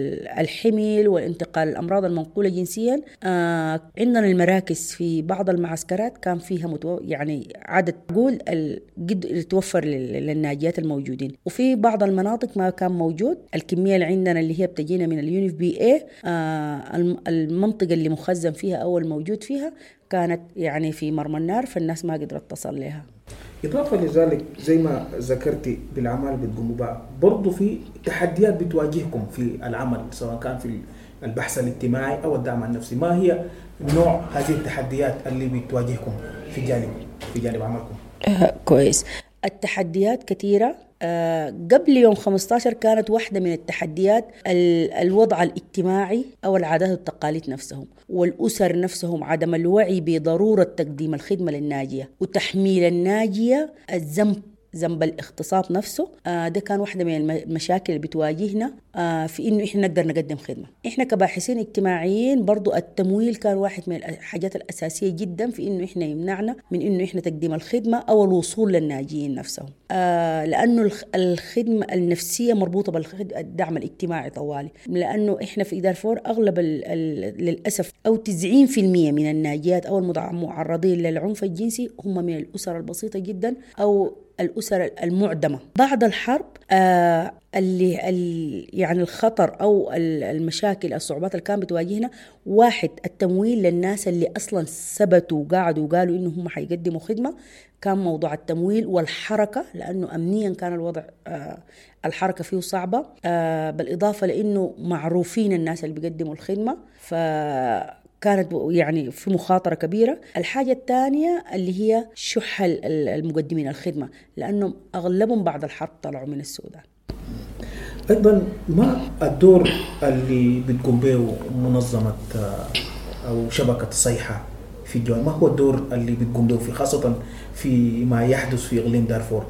S21: الحمل والانتقال الأمراض المنقولة جنسيا. آه عندنا المراكز في بعض المعسكرات كان فيها متو... يعني عدد قول قد يتوفر للناجيات الموجودين، وفي بعض المناطق ما كان موجود. الكمية اللي عندنا اللي هي بتجينا من اليونيف بي اي آه المنطقة اللي مخزن فيها أو الموجود فيها كانت يعني في مرمى النار، فالناس ما قدرت تصل لها.
S20: إضافة لذلك زي ما ذكرتي بالأعمال بتقوموا بها، برضو في تحديات بتواجهكم في العمل سواء كان في البحث الاجتماعي أو الدعم النفسي. ما هي نوع هذه التحديات اللي بتواجهكم في جانب في جانب عملكم؟
S21: آه كويس. التحديات كثيرة. آه قبل يوم خمسة عشر كانت واحدة من التحديات الوضع الاجتماعي أو العادات والتقاليد نفسهم، والأسر نفسهم عدم الوعي بضرورة تقديم الخدمة للناجية وتحميل الناجية الذنب ذنب الاغتصاب نفسه. آه ده كان واحدة من المشاكل اللي بتواجهنا آه في إنه إحنا نقدر نقدم خدمة. إحنا كباحثين اجتماعيين برضو التمويل كان واحد من الحاجات الأساسية جدا في إنه إحنا يمنعنا من إنه إحنا تقديم الخدمة أو الوصول للناجيين نفسهم، آه لأنه الخدمة النفسية مربوطة بالدعم الاجتماعي طوالي. لأنه إحنا في دارفور أغلب ال ال للأسف أو تسعين في المية من الناجيات أو المعرضين للعنف الجنسي هم من الأسر البسيطة جدا أو الأسر المعدمة. بعد الحرب آه اللي, اللي يعني الخطر أو المشاكل الصعوبات اللي كانت بتواجهنا، واحد التمويل للناس اللي أصلا ثبتوا وقاعدوا وقالوا إنه هم حيقدموا خدمة، كان موضوع التمويل والحركة، لأنه أمنيا كان الوضع آه الحركة فيه صعبة، آه بالإضافة لأنه معروفين الناس اللي بيقدموا الخدمة، ف كانت يعني في مخاطرة كبيرة. الحاجة الثانية اللي هي شح المقدمين الخدمة، لأنهم أغلبهم بعد الحرب طلعوا من السودان.
S20: أيضا ما الدور اللي بتقوم به منظمة أو شبكة صيحة في الجوال؟ ما هو الدور اللي بتقوم به في خاصة في ما يحدث في إقليم دارفور؟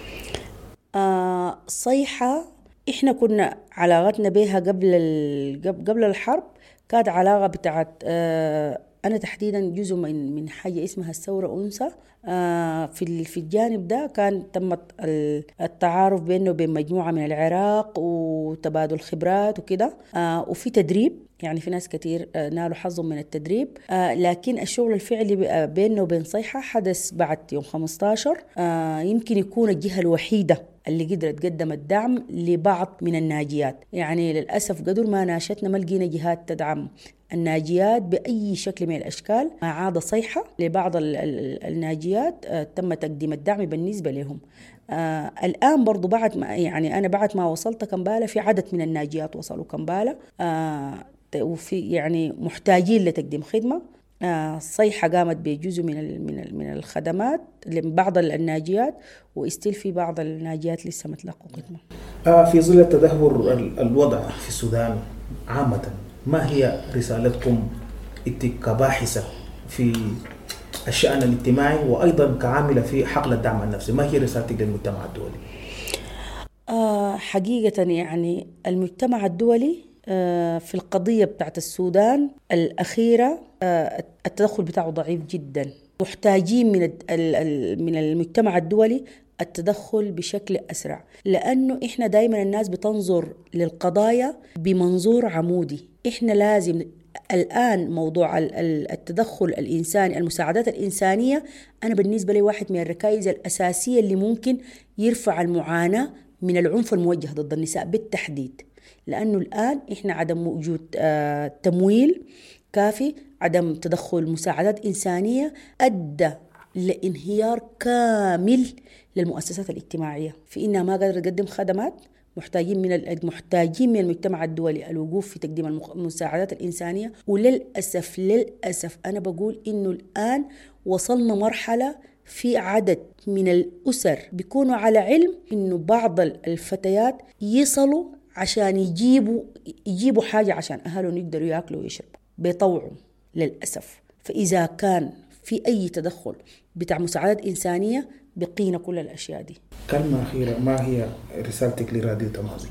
S21: آه صيحة إحنا كنا علاقتنا بها قبل قبل الحرب كانت علاقة بتاعت آه أنا تحديدا جزء من من حاجة اسمها الثورة أنثى. آه في في الجانب ده كان تمت التعارف بينه وبين مجموعة من العراق وتبادل خبرات وكده، آه وفي تدريب، يعني في ناس كتير آه نالوا حظهم من التدريب. آه لكن الشغل الفعلي بينه وبين صيحة حدث بعد يوم خمسة عشر. آه يمكن يكون الجهة الوحيدة اللي قدرت تقدم الدعم لبعض من الناجيات. يعني للأسف قدر ما ناشتنا ما لقينا جهات تدعم الناجيات بأي شكل من الأشكال. ما عاد صيحة لبعض الناجيات آه تم تقديم الدعم بالنسبة لهم. آه الآن برضو بعد ما يعني أنا بعد ما وصلت كمبالة في عدد من الناجيات وصلوا كمبالة آه وفي يعني محتاجين لتقديم خدمة. آه صيحة قامت بجزء من من من الخدمات لبعض الناجيات، واستيل في بعض الناجيات لسه ما تلقوا خدمة.
S20: آه في ظل تدهور الوضع في السودان عامة، ما هي رسالتكم انت كباحثة في الشأن الاجتماعي وأيضا كعاملة في حقل الدعم النفسي؟ ما هي رسالتك للمجتمع الدولي؟
S21: آه حقيقة يعني المجتمع الدولي آه في القضية بتاعت السودان الأخيرة آه التدخل بتاعه ضعيف جدا. محتاجين من من المجتمع الدولي التدخل بشكل أسرع، لأنه إحنا دايما الناس بتنظر للقضايا بمنظور عمودي. إحنا لازم الآن موضوع التدخل الإنساني، المساعدات الإنسانية، أنا بالنسبة لي واحد من الركائز الأساسية اللي ممكن يرفع المعاناة من العنف الموجه ضد النساء بالتحديد. لأنه الآن إحنا عدم وجود آه تمويل كافي، عدم تدخل مساعدات إنسانية أدى لانهيار كامل للمؤسسات الاجتماعية في إنها ما قادرة تقدم خدمات. محتاجين من المحتاجين من المجتمع الدولي الوقوف في تقديم المساعدات الإنسانية. وللأسف للأسف أنا بقول إنه الآن وصلنا مرحلة في عدد من الأسر بيكونوا على علم إنه بعض الفتيات يصلوا عشان يجيبوا يجيبوا حاجة عشان أهلهم يقدروا يأكلوا ويشربوا، بيطوعوا للأسف. فإذا كان في أي تدخل بتاع مساعدات إنسانية بقينا كل الأشياء دي.
S20: كلمة أخيرة، ما هي رسالتك لراديو تمازج؟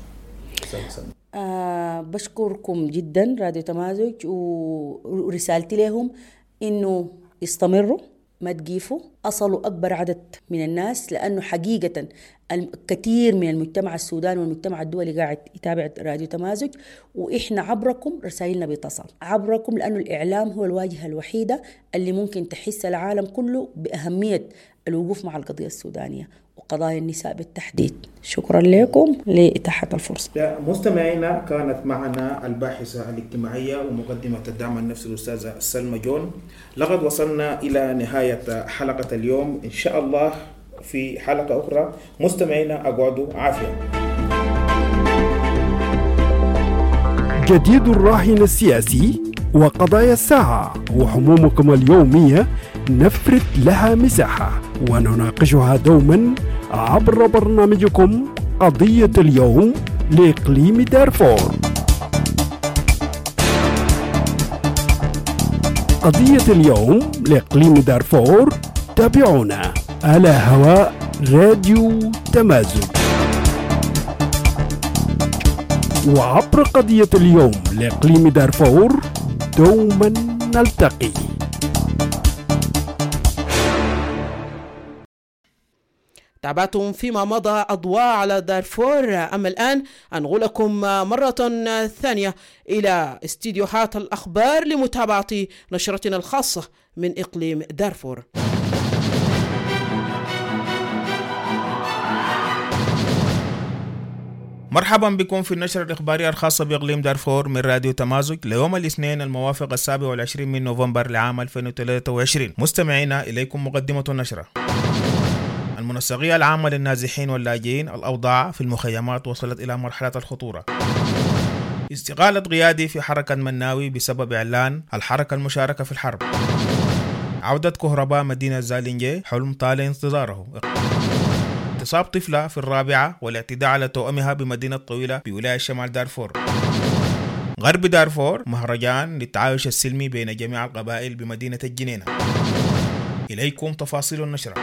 S21: آه بشكركم جدا راديو تمازج، ورسالتي لهم إنه يستمروا، ما تقيفوا، أصلوا أكبر عدد من الناس، لأنه حقيقة الكثير من المجتمع السوداني والمجتمع الدولي قاعد يتابع راديو تمازج، وإحنا عبركم رسائلنا بتصل عبركم، لأنه الإعلام هو الواجهة الوحيدة اللي ممكن تحس العالم كله بأهمية الوقوف مع القضية السودانية وقضايا النساء بالتحديد. شكرا لكم لإتاحة الفرصة.
S20: مستمعينا، كانت معنا الباحثة الاجتماعية ومقدمة الدعم النفسي الأستاذة سلمى جون. لقد وصلنا إلى نهاية حلقة اليوم، إن شاء الله في حلقة أخرى. مستمعينا أقعدوا عافية.
S19: جديد الراهن السياسي وقضايا الساعة وهمومكم اليومية نفرد لها مساحة ونناقشها دوما عبر برنامجكم قضية اليوم لإقليم دارفور. قضية اليوم لإقليم دارفور تابعونا على هواء راديو تمازج، وعبر قضية اليوم لإقليم دارفور دوما نلتقي.
S1: تابعتم فيما مضى أضواء على دارفور، أما الآن أنقلكم مرة ثانية إلى استديوهات الأخبار لمتابعة نشرتنا الخاصة من إقليم دارفور.
S2: مرحبا بكم في النشرة الإخبارية الخاصة بإقليم دارفور من راديو تمازج ليوم الاثنين الموافق السابع والعشرين من نوفمبر لعام ألفين وثلاثة وعشرين. مستمعينا، إليكم مقدمة النشرة. المنسقية العامة للنازحين واللاجئين، الأوضاع في المخيمات وصلت إلى مرحلة الخطورة. استقالة قيادي في حركة مناوي بسبب إعلان الحركة المشاركة في الحرب. عودة كهرباء مدينة زالينجي، حلم طال انتظاره. اغتصاب طفلة في الرابعة والاعتداء على توأمها بمدينة طويلة بولاية شمال دارفور. غرب دارفور، مهرجان للتعايش السلمي بين جميع القبائل بمدينة الجنينة. إليكم تفاصيل النشرة.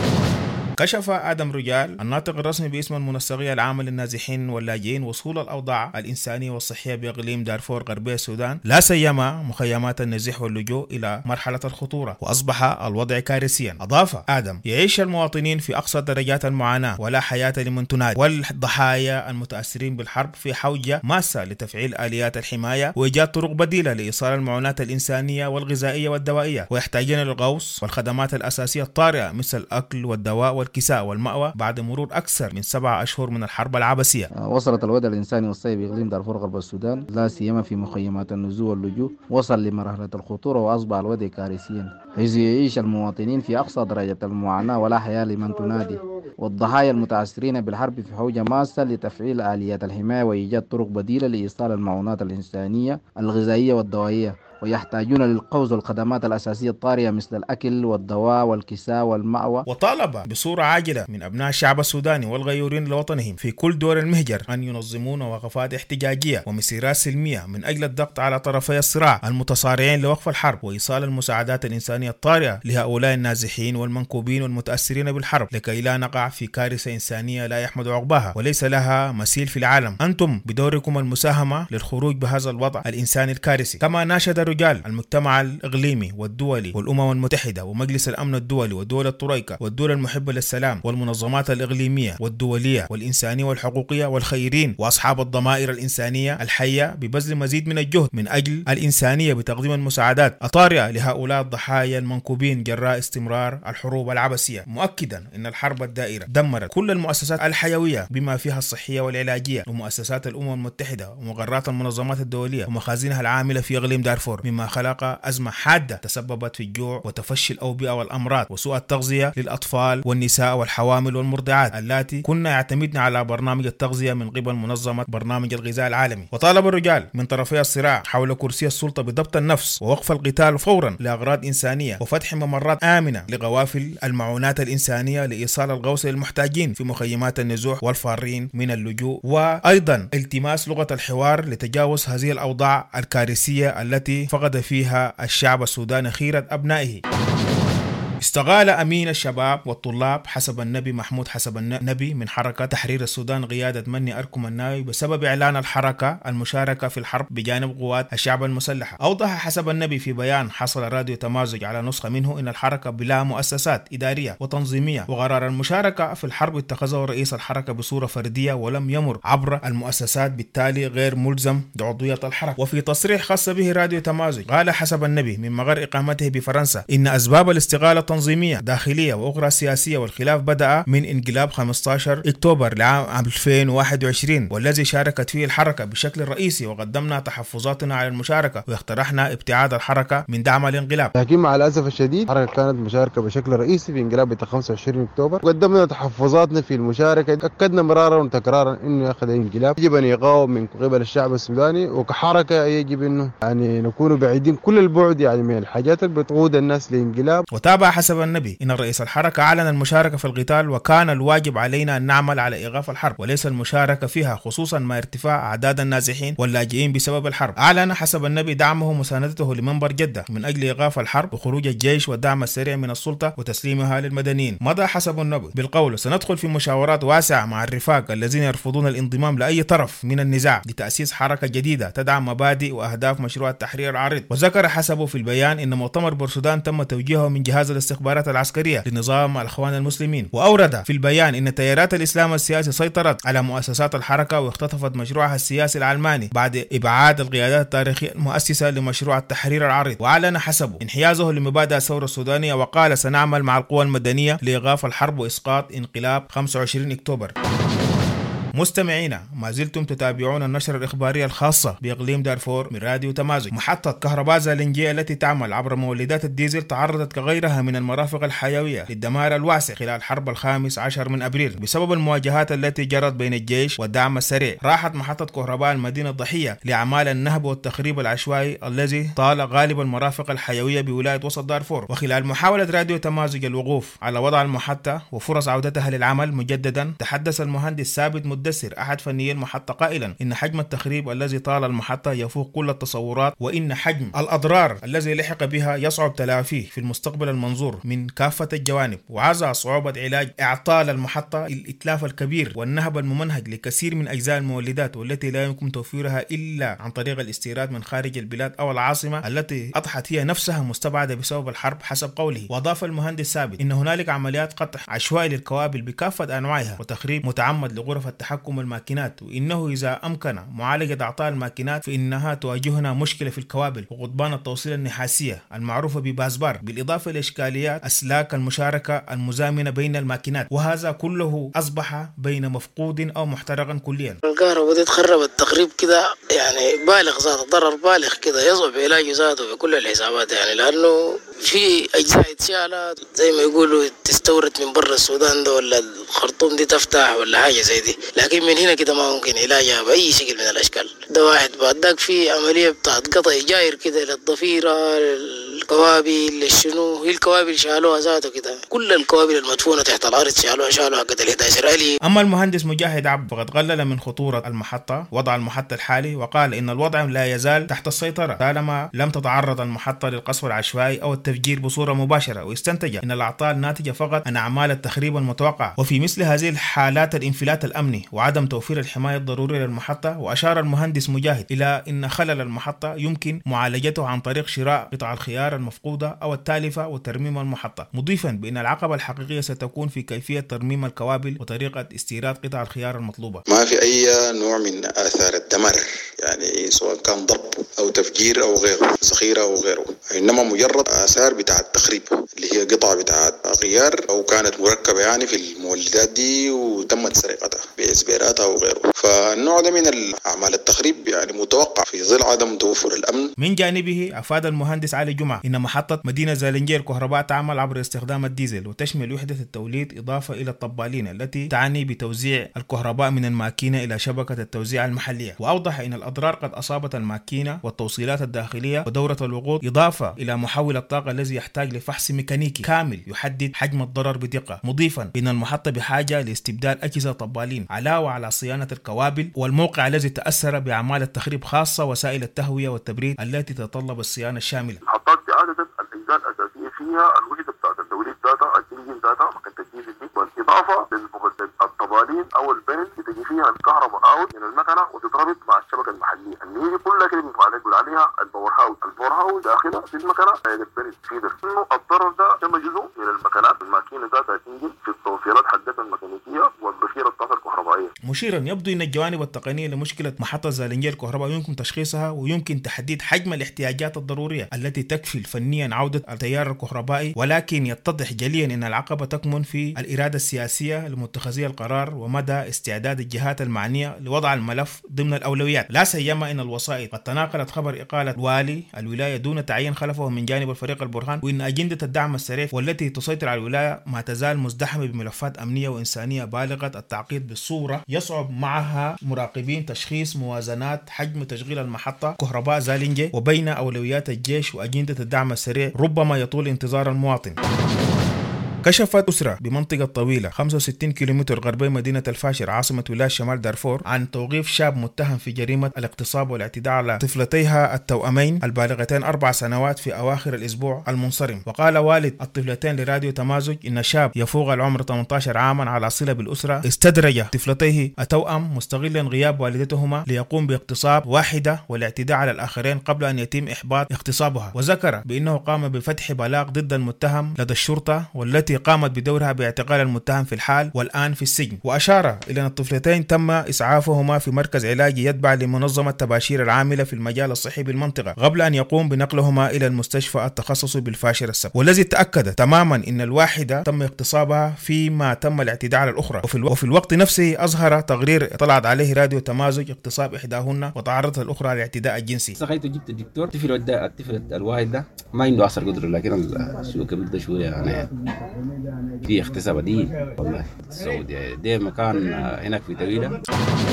S2: كشف آدم رجال الناطق الرسمي باسم المنسقية العامة للنازحين واللاجئين وصول الأوضاع الإنسانية والصحية بإقليم دارفور غربية السودان، لا سيما مخيمات النزيح واللجوء، إلى مرحلة الخطورة وأصبح الوضع كارثيا. أضاف آدم: يعيش المواطنين في أقصى درجات المعاناة ولا حياة لمن تنادي، والضحايا المتأثرين بالحرب في حوجة ماسة لتفعيل آليات الحماية وإيجاد طرق بديلة لإيصال المعونات الإنسانية والغذائية والدوائية، ويحتاجون للغوص والخدمات الأساسية الطارئة مثل الأكل والدواء والكساء والمأوى بعد مرور أكثر من سبعة أشهر من الحرب العبسية.
S22: وصلت الوضع الإنساني والصحي بإقليم دارفور غرب السودان لا سيما في مخيمات النزوح واللجوء وصل لمرحلة الخطورة وأصبح الوضع كارثيا، حيث يعيش المواطنين في أقصى درجة المعاناة ولا حياة لمن تنادي، والضحايا المتأثرين بالحرب في حوجة ماسة لتفعيل آليات الحماية وإيجاد طرق بديلة لإيصال المعونات الإنسانية الغذائية والدوائية، ويحتاجون للقوز والخدمات الأساسية الطارئة مثل الأكل والدواء والكساء والمأوى.
S2: وطالب بصورة عاجلة من أبناء الشعب السوداني والغيورين لوطنهم في كل دور المهجر أن ينظمون وقفات احتجاجية ومسيرات سلمية من أجل الضغط على طرفي الصراع المتصارعين لوقف الحرب وإيصال المساعدات الإنسانية الطارئة لهؤلاء النازحين والمنكوبين والمتأثرين بالحرب، لكي لا نقع في كارثة إنسانية لا يحمد عقباها وليس لها مثيل في العالم. أنتم بدوركم المساهمة للخروج بهذا الوضع الإنساني الكارثي. كما ناشد رجال المجتمع الإقليمي والدولي والأمم المتحدة ومجلس الأمن الدولي ودول الترويكا والدول المحبة للسلام والمنظمات الإقليمية والدولية والإنسانية والحقوقية والخيرين وأصحاب الضمائر الإنسانية الحية ببذل مزيد من الجهد من أجل الإنسانية بتقديم المساعدات الطارئة لهؤلاء الضحايا المنكوبين جراء استمرار الحروب العبسية، مؤكدا أن الحرب الدائرة دمرت كل المؤسسات الحيوية بما فيها الصحية والعلاجية ومؤسسات الأمم المتحدة ومقرات المنظمات الدولية ومخازنها العاملة في إقليم دارفور. الحر، مما خلق أزمة حادة تسببت في الجوع وتفشي الأوبئة والأمراض وسوء التغذية للأطفال والنساء والحوامل والمرضعات اللاتي كنا يعتمدن على برنامج التغذية من قبل منظمة برنامج الغذاء العالمي. وطالب الرجال من طرفي الصراع حول كرسي السلطة بضبط النفس ووقف القتال فورا لأغراض إنسانية وفتح ممرات آمنة لغوافل المعونات الإنسانية لإيصال الغوث للمحتاجين في مخيمات النزوح والفارين من اللجوء، وأيضا التماس لغة الحوار لتجاوز هذه الأوضاع الكارثية التي فقد فيها الشعب السوداني خيرة أبنائه. استغال أمين الشباب والطلاب حسب النبي محمود حسب النبي من حركة تحرير السودان قيادة مني أركم الناوي بسبب إعلان الحركة المشاركة في الحرب بجانب قوات الشعب المسلحة. أوضح حسب النبي في بيان حصل راديو تمازج على نسخة منه إن الحركة بلا مؤسسات إدارية وتنظيمية، وقرار المشاركة في الحرب اتخذه رئيس الحركة بصورة فردية ولم يمر عبر المؤسسات، بالتالي غير ملزم بعضوية الحركة. وفي تصريح خاص به راديو تمازج قال حسب النبي من مغر إقامته بفرنسا إن أسباب الاستقالة تنظيمية داخلية وأخرى سياسية، والخلاف بدأ من انقلاب خمسة عشر أكتوبر لعام ألفين وواحد وعشرين والذي شاركت فيه الحركة بشكل رئيسي، وقدمنا تحفظاتنا على المشاركة واقترحنا ابتعاد الحركة من دعم الانقلاب.
S6: لكن مع الأسف الشديد الحركة كانت مشاركة بشكل رئيسي في انقلاب خمسة وعشرين أكتوبر، وقدمنا تحفظاتنا في المشاركة، أكدنا مرارا وتكرارا إنه يا أخي الانقلاب يجب أن يقاوم من قبل الشعب السوداني، وكحركة يجب إنه يعني نكون بعيدين كل البعد يعني من الحاجات اللي بتقود الناس لانقلاب.
S2: وتابع حسب النبي إن رئيس الحركة أعلن المشاركة في القتال، وكان الواجب علينا أن نعمل على إيقاف الحرب وليس المشاركة فيها، خصوصا مع ارتفاع أعداد النازحين واللاجئين بسبب الحرب. أعلن حسب النبي دعمه ومساندته لمنبر جدة من أجل إيقاف الحرب وخروج الجيش والدعم السريع من السلطة وتسليمها للمدنيين. مضى حسب النبي بالقول سندخل في مشاورات واسعة مع الرفاق الذين يرفضون الانضمام لأي طرف من النزاع لتأسيس حركة جديدة تدعم مبادئ وأهداف مشروع التحرير العريض. وذكر حسبه في البيان إن مؤتمر بورسودان تم توجيهه من جهاز الاستخبارات العسكرية لنظام الأخوان المسلمين، وأورد في البيان إن تيارات الإسلام السياسي سيطرت على مؤسسات الحركة واختطفت مشروعها السياسي العلماني بعد إبعاد القيادات التاريخية المؤسسة لمشروع التحرير العريض. وأعلن حسبه انحيازه لمبادئ الثورة السودانية، وقال سنعمل مع القوى المدنية لإيقاف الحرب وإسقاط انقلاب خمسة وعشرين أكتوبر. مستمعينا، ما زلتم تتابعون النشرة الإخبارية الخاصة بإقليم دارفور من راديو تمازج. محطة كهرباء زالنجية التي تعمل عبر مولدات الديزل تعرضت كغيرها من المرافق الحيوية للدمار الواسع خلال حرب الخامس عشر من أبريل بسبب المواجهات التي جرت بين الجيش والدعم السريع. راحت محطة كهرباء المدينة ضحية لأعمال النهب والتخريب العشوائي الذي طال غالب المرافق الحيوية بولاية وسط دارفور. وخلال محاولة راديو تمازج الوقوف على وضع المحطة وفرص عودتها للعمل مجددا، تحدث المهندس ثابت مدسر أحد فنيي المحطة قائلا إن حجم التخريب الذي طال المحطة يفوق كل التصورات، وإن حجم الأضرار الذي لحق بها يصعب تلافيه في المستقبل المنظور من كافة الجوانب. وعزى صعوبة علاج إعطال المحطة الإتلاف الكبير والنهب الممنهج لكثير من أجزاء المولدات، والتي لا يمكن توفيرها إلا عن طريق الاستيراد من خارج البلاد أو العاصمة التي أضحت هي نفسها مستبعدة بسبب الحرب حسب قوله. وأضاف المهندس ثابت إن هنالك عمليات قطع عشوائي للكوابل بكافة أنواعها وتخريب متعمد لغرف التحكم الماكينات، وإنه إذا أمكن معالجة أعطال الماكينات فإنها تواجهنا مشكلة في الكوابل وقضبان التوصيل النحاسية المعروفة ببازبار، بالإضافة لإشكاليات أسلاك المشاركة المزامنة بين الماكينات، وهذا كله أصبح بين مفقود أو محترقا كليا.
S8: الكهرباء دي تخرب التقريب كده يعني بالغ، ذات ضرر بالغ كده يصعب علاج ذاته بكل الحسابات، يعني لأنه في أجزاء اتشالت زي ما يقولوا تستورد من برا السودان ده ولا الخرطوم دي تفتح ولا حاجة زي دي، لكن من هنا كده ما ممكن علاجها بأي شكل من الأشكال. ده واحد بعدك في عملية بتاعت قطع جاير كده للضفيرة الكوابل للشنو، هي الكوابل شالوها ذاته كده، كل الكوابل المدفونة تحت الأرض شالوها شالوها قد الإحدى عشر ألي.
S2: أما المهندس مجاهد عبد فقد قلل من خطورة المحطة وضع المحطة الحالي، وقال إن الوضع لا يزال تحت السيطرة طالما لم تتعرض المحطة للقصف العشوائي أو التفجير بصورة مباشرة، واستنتج إن الأعطال ناتجة فقط عن أعمال التخريب المتوقعة. وفي مثل هذه الحالات الانفلات الأمني وعدم توفير الحماية الضرورية للمحطة. وأشار المهندس مجاهد إلى أن خلل المحطة يمكن معالجته عن طريق شراء قطع الخيار المفقودة أو التالفة وترميم المحطة، مضيفا بأن العقبة الحقيقية ستكون في كيفية ترميم الكوابل وطريقة استيراد قطع الخيار المطلوبة.
S23: ما في أي نوع من آثار الدمر
S9: يعني سواء كان ضرب أو تفجير أو غيره، ذخيرة أو غيره، إنما مجرد آثار بتاع التخريب اللي هي قطع بتاع غيار أو كانت مركبة يعني في المولدات دي وتمت سرقتها بإسبيراتها أو غيره. فالنوع ده من أعمال التخريب يعني متوقع في ظل عدم توفر الأمن.
S2: من جانبه أفاد المهندس علي جمعة إن محطة مدينة زالنجير الكهرباء تعمل عبر استخدام الديزل وتشمل وحدة التوليد إضافة إلى الطبالين التي تعني بتوزيع الكهرباء من الماكينة إلى شبكة التوزيع المحلية. وأوضح إن الأضرار قد أصابت الماكينة والتوصيلات الداخلية ودورة الوقود، إضافة إلى محول الطاقة الذي يحتاج لفحص ميكانيكي كامل يحدد حجم الضرر بدقة، مضيفا إن المحطة بحاجة لاستبدال أجهزة طبالين، علاوة على صيانة الكوابل والموقع الذي تأثر بأعمال التخريب، خاصة وسائل التهوية والتبريد التي تتطلب الصيانة الشاملة.
S10: محطات عادة الأجزاء الأساسية فيها الوحدة بتاعت التوليد ذاتها، الانجن ذاتها، مكان تجهيز الديك، بالإضافة للطبالين أو البين بتجي فيها الكهرباء أوت من المكنة وتتربط مع الشبكة المحلية اللي هي كلها كده بيطلع عليها الباور هاوس. الباور هاوس داخلها في المكنة البين فيدر، إنه الضرر ده تم جزء من المكنات الماكينة ذاتها الانجن في التوصيلات حدتها الميكانيكية والذخيرة الطاقة الكهربائية.
S2: مشيرا يبدو أن الجوانب التقنية لمشكلة محطة زالنجير الكهرباء يمكن تشخيصها ويمكن تحديد حجم الاحتياجات الضرورية التي تكفل فنيا عودة التيار الكهربائي، ولكن يتضح جليا أن العقبة تكمن في الإرادة السياسية لمتخذي القرار ومدى استعداد الجهات المعنية لوضع الملف ضمن الأولويات، لا سيما أن الوسائط قد تناقلت خبر إقالة والي الولاية دون تعيين خلفه من جانب الفريق البرهان، وإن أجندة الدعم السريع والتي تسيطر على الولاية ما تزال مزدحمة بملفات أمنية وإنسانية بالغة التعقيد بصورة يصعب معها مراقبين تشخيص موازنات حجم تشغيل المحطة كهرباء زالنجي وبين أولويات الجيش وأجندة الدعم السريع ربما يطول انتظار المواطن. كشفت أسرة بمنطقة طويلة خمسة وستين كيلومتر غربي مدينة الفاشر عاصمة ولاية شمال دارفور عن توقيف شاب متهم في جريمة الاغتصاب والاعتداء على طفلتيها التوأمين البالغتين أربع سنوات في أواخر الأسبوع المنصرم. وقال والد الطفلتين لراديو تمازج إن شاب يفوق العمر ثمانية عشر عاما على صلة بالأسرة استدرج طفلتيه التوأم مستغلا غياب والدتهما ليقوم باغتصاب واحدة والاعتداء على الآخرين قبل أن يتم إحباط اغتصابها، وذكر بأنه قام بفتح بلاغ ضد المتهم لدى الشرطة والتي قامت بدورها باعتقال المتهم في الحال والآن في السجن. وأشار إلى أن الطفلتين تم إسعافهما في مركز علاجي يتبع لمنظمة تباشير العاملة في المجال الصحي بالمنطقة قبل أن يقوم بنقلهما إلى المستشفى التخصصي بالفاشر السبت، والذي تأكد تماما أن الواحدة تم اغتصابها فيما تم الاعتداء على الأخرى. وفي, الو... وفي الوقت نفسه أظهر تقرير طلعت عليه راديو تمازج اغتصاب إحداهن وتعرضت الأخرى على الاعتداء الجنسي.
S23: سخيت جبت الدكتور الطفل ده الطفل الواحد ده ما عنده أثر قدر، لكن السلوك ده شوية يعني في اغتصاب دي والله السعودية ده مكان هناك في طويلة.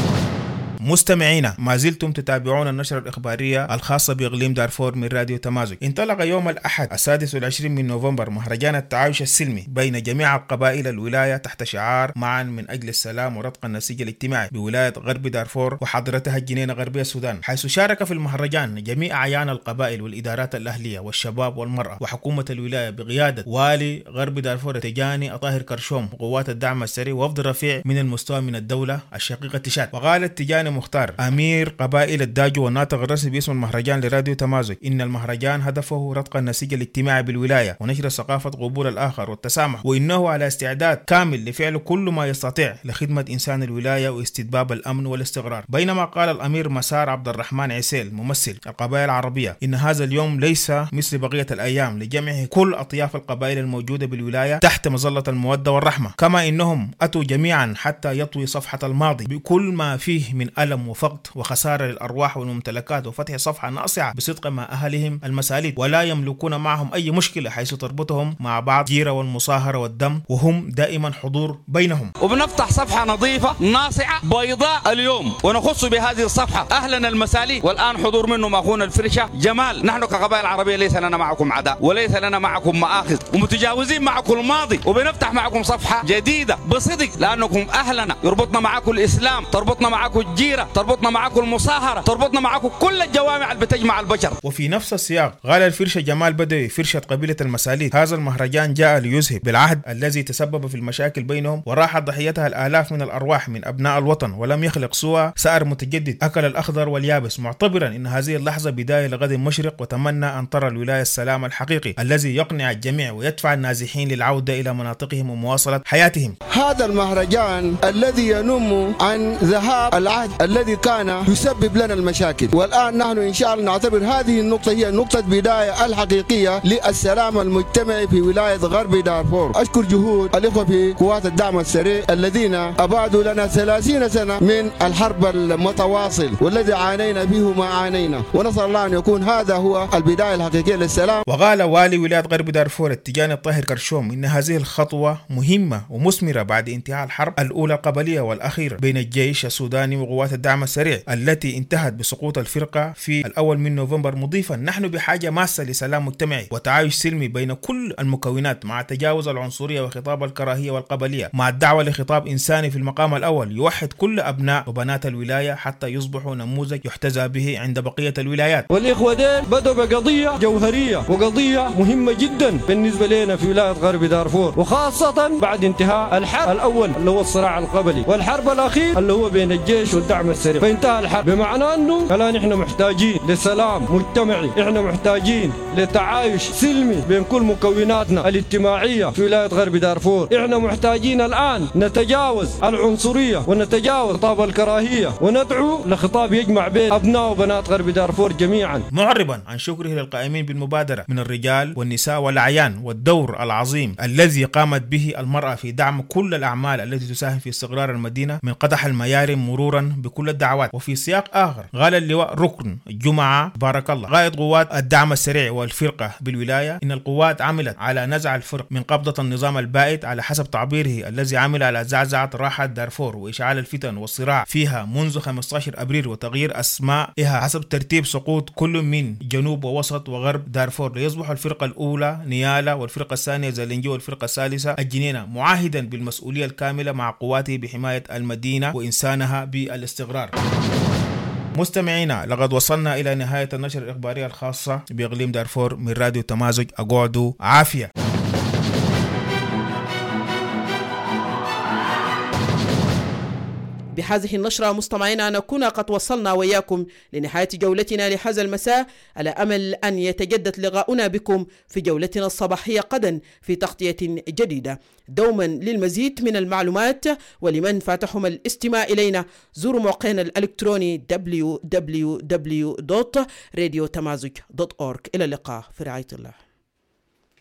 S2: مستمعينا، ما زلتم تتابعون النشرة الإخبارية الخاصة بإقليم دارفور من راديو تمازج. انطلق يوم الأحد السادس والعشرين من نوفمبر مهرجان التعايش السلمي بين جميع قبائل الولاية تحت شعار معا من أجل السلام ورتق النسيج الاجتماعي بولاية غرب دارفور وحضرتها الجنينة غربية السودان، حيث شارك في المهرجان جميع أعيان القبائل والإدارات الأهلية والشباب والمرأة وحكومة الولاية بقيادة والي غرب دارفور تجاني الطاهر كرشوم وقوات الدعم السري ووفد رفيع من المستوى من الدولة الشقيقة تشاد. وقالت تجاني مختار أمير قبائل الداجو والناطق الرسمي باسم المهرجان لراديو تمازج إن المهرجان هدفه رتق النسيج الاجتماعي بالولاية ونشر ثقافة قبول الآخر والتسامح، وإنه على استعداد كامل لفعل كل ما يستطيع لخدمة إنسان الولاية واستتباب الأمن والاستقرار. بينما قال الأمير مسار عبد الرحمن عسيل ممثل القبائل العربية إن هذا اليوم ليس مثل بقية الأيام لجمع كل أطياف القبائل الموجودة بالولاية تحت مظلة المودة والرحمة، كما إنهم أتوا جميعا حتى يطوي صفحة الماضي بكل ما فيه من ألم وفقد وخسارة للأرواح والممتلكات وفتح صفحة ناصعة بصدق مع أهلهم المساليد، ولا يملكون معهم أي مشكلة حيث تربطهم مع بعض جيرة والمصاهرة والدم، وهم دائما حضور بينهم.
S24: وبنفتح صفحة نظيفة ناصعة بيضاء اليوم ونخص بهذه الصفحة أهلنا المساليد، والآن حضور منهم أخونا الفرشة جمال. نحن كقبائل عربية ليس لنا معكم عداء وليس لنا معكم مآخذ ومتجاوزين معكم الماضي، وبنفتح معكم صفحة جديدة بصدق لأنكم أهلنا، يربطنا معكم الإسلام، تربطنا معكم الجيرة، تربطنا معكم المصاهرة، تربطنا معكم كل الجوامع اللي بتجمع البشر.
S2: وفي نفس السياق قال الفرشة جمال بدوي فرشة قبيلة المساليد هذا المهرجان جاء ليذهب بالعهد الذي تسبب في المشاكل بينهم وراحت ضحيتها الآلاف من الأرواح من أبناء الوطن، ولم يخلق سوى سائر متجدد أكل الأخضر واليابس، معتبرا أن هذه اللحظة بداية لغد مشرق، وتمنى أن ترى الولاية السلام الحقيقي الذي يقنع الجميع ويدفع النازحين للعودة إلى مناطقهم ومواصلة حياتهم.
S25: هذا المهرجان الذي ينم عن ذهاب العهد
S4: الذي كان يسبب لنا المشاكل. والآن نحن إن شاء الله نعتبر هذه النقطة هي نقطة بداية الحقيقية للسلام المجتمعي في ولاية غرب دارفور. أشكر جهود الإخوة في قوات الدعم السريع الذين أبعدوا لنا ثلاثين سنة من الحرب المتواصل والذي عانينا به ما عانينا، ونسأل الله أن يكون هذا هو البداية الحقيقية للسلام.
S2: وقال والي ولاية غرب دارفور التجاني الطاهر كرشوم إن هذه الخطوة مهمة ومثمرة بعد انتهاء الحرب الأولى القبلية والأخيرة بين الجيش السوداني وقوات الدعم السريع التي انتهت بسقوط الفرقة في الأول من نوفمبر، مضيفا نحن بحاجة ماسة لسلام مجتمعي وتعايش سلمي بين كل المكونات مع تجاوز العنصرية وخطاب الكراهية والقبلية، مع الدعوة لخطاب إنساني في المقام الأول يوحد كل أبناء وبنات الولاية حتى يصبحوا نموذج يحتذى به عند بقية الولايات.
S5: والإخوة دين بدأوا بقضية جوهرية وقضية مهمة جدا بالنسبة لنا في ولاية غرب دارفور، وخاصة بعد انتهاء الحرب الأول اللي هو الصراع القبلي والحرب الأخير اللي هو بين الجيش والدعم السريع. فانتهى الحرب بمعنى أنه الآن إحنا محتاجين لسلام مجتمعي، إحنا محتاجين لتعايش سلمي بين كل مكوناتنا الاجتماعية في ولاية غرب دارفور. إحنا محتاجين الآن نتجاوز العنصرية ونتجاوز خطاب الكراهية وندعو لخطاب يجمع بين أبناء وبنات غرب دارفور جميعا.
S2: معربا عن شكره للقائمين بالمبادرة من الرجال والنساء والأعيان والدور العظيم الذي قامت به المرأة في دعم كل الأعمال التي تساهم في استقرار المدينة من قدح الميارم مرورا بكل الدعوات. وفي سياق آخر قال اللواء ركن الجمعة بارك الله قائد قوات الدعم السريع والفرقة بالولاية إن القوات عملت على نزع الفرق من قبضة النظام البائد على حسب تعبيره الذي عمل على زعزعة راحة دارفور وإشعال الفتن والصراع فيها منذ خمسة عشر أبريل وتغيير أسمائها حسب ترتيب سقوط كل من جنوب ووسط وغرب دارفور ليصبح الفرقة الأولى نيالا والفرقة الثانية زالنجي والفرقة الثالثة الجنينة، معاهدا بالمسؤولية الكاملة مع قواته بحماية المدينة وإنسانها بالاستقرار. مستمعينا، لقد وصلنا إلى نهاية النشرة الإخبارية الخاصة بإقليم دارفور من راديو تمازج. أقعدوا عافية.
S1: بهذه النشرة مستمعينا نكون قد وصلنا وإياكم لنهاية جولتنا لهذا المساء، على أمل أن يتجدد لقاؤنا بكم في جولتنا الصباحية غدا في تغطية جديدة. دوما للمزيد من المعلومات ولمن فاتحهم الاستماع إلينا زوروا موقعنا الإلكتروني دبليو دبليو دبليو دوت راديو تمازج دوت أورج. إلى اللقاء في رعاية الله.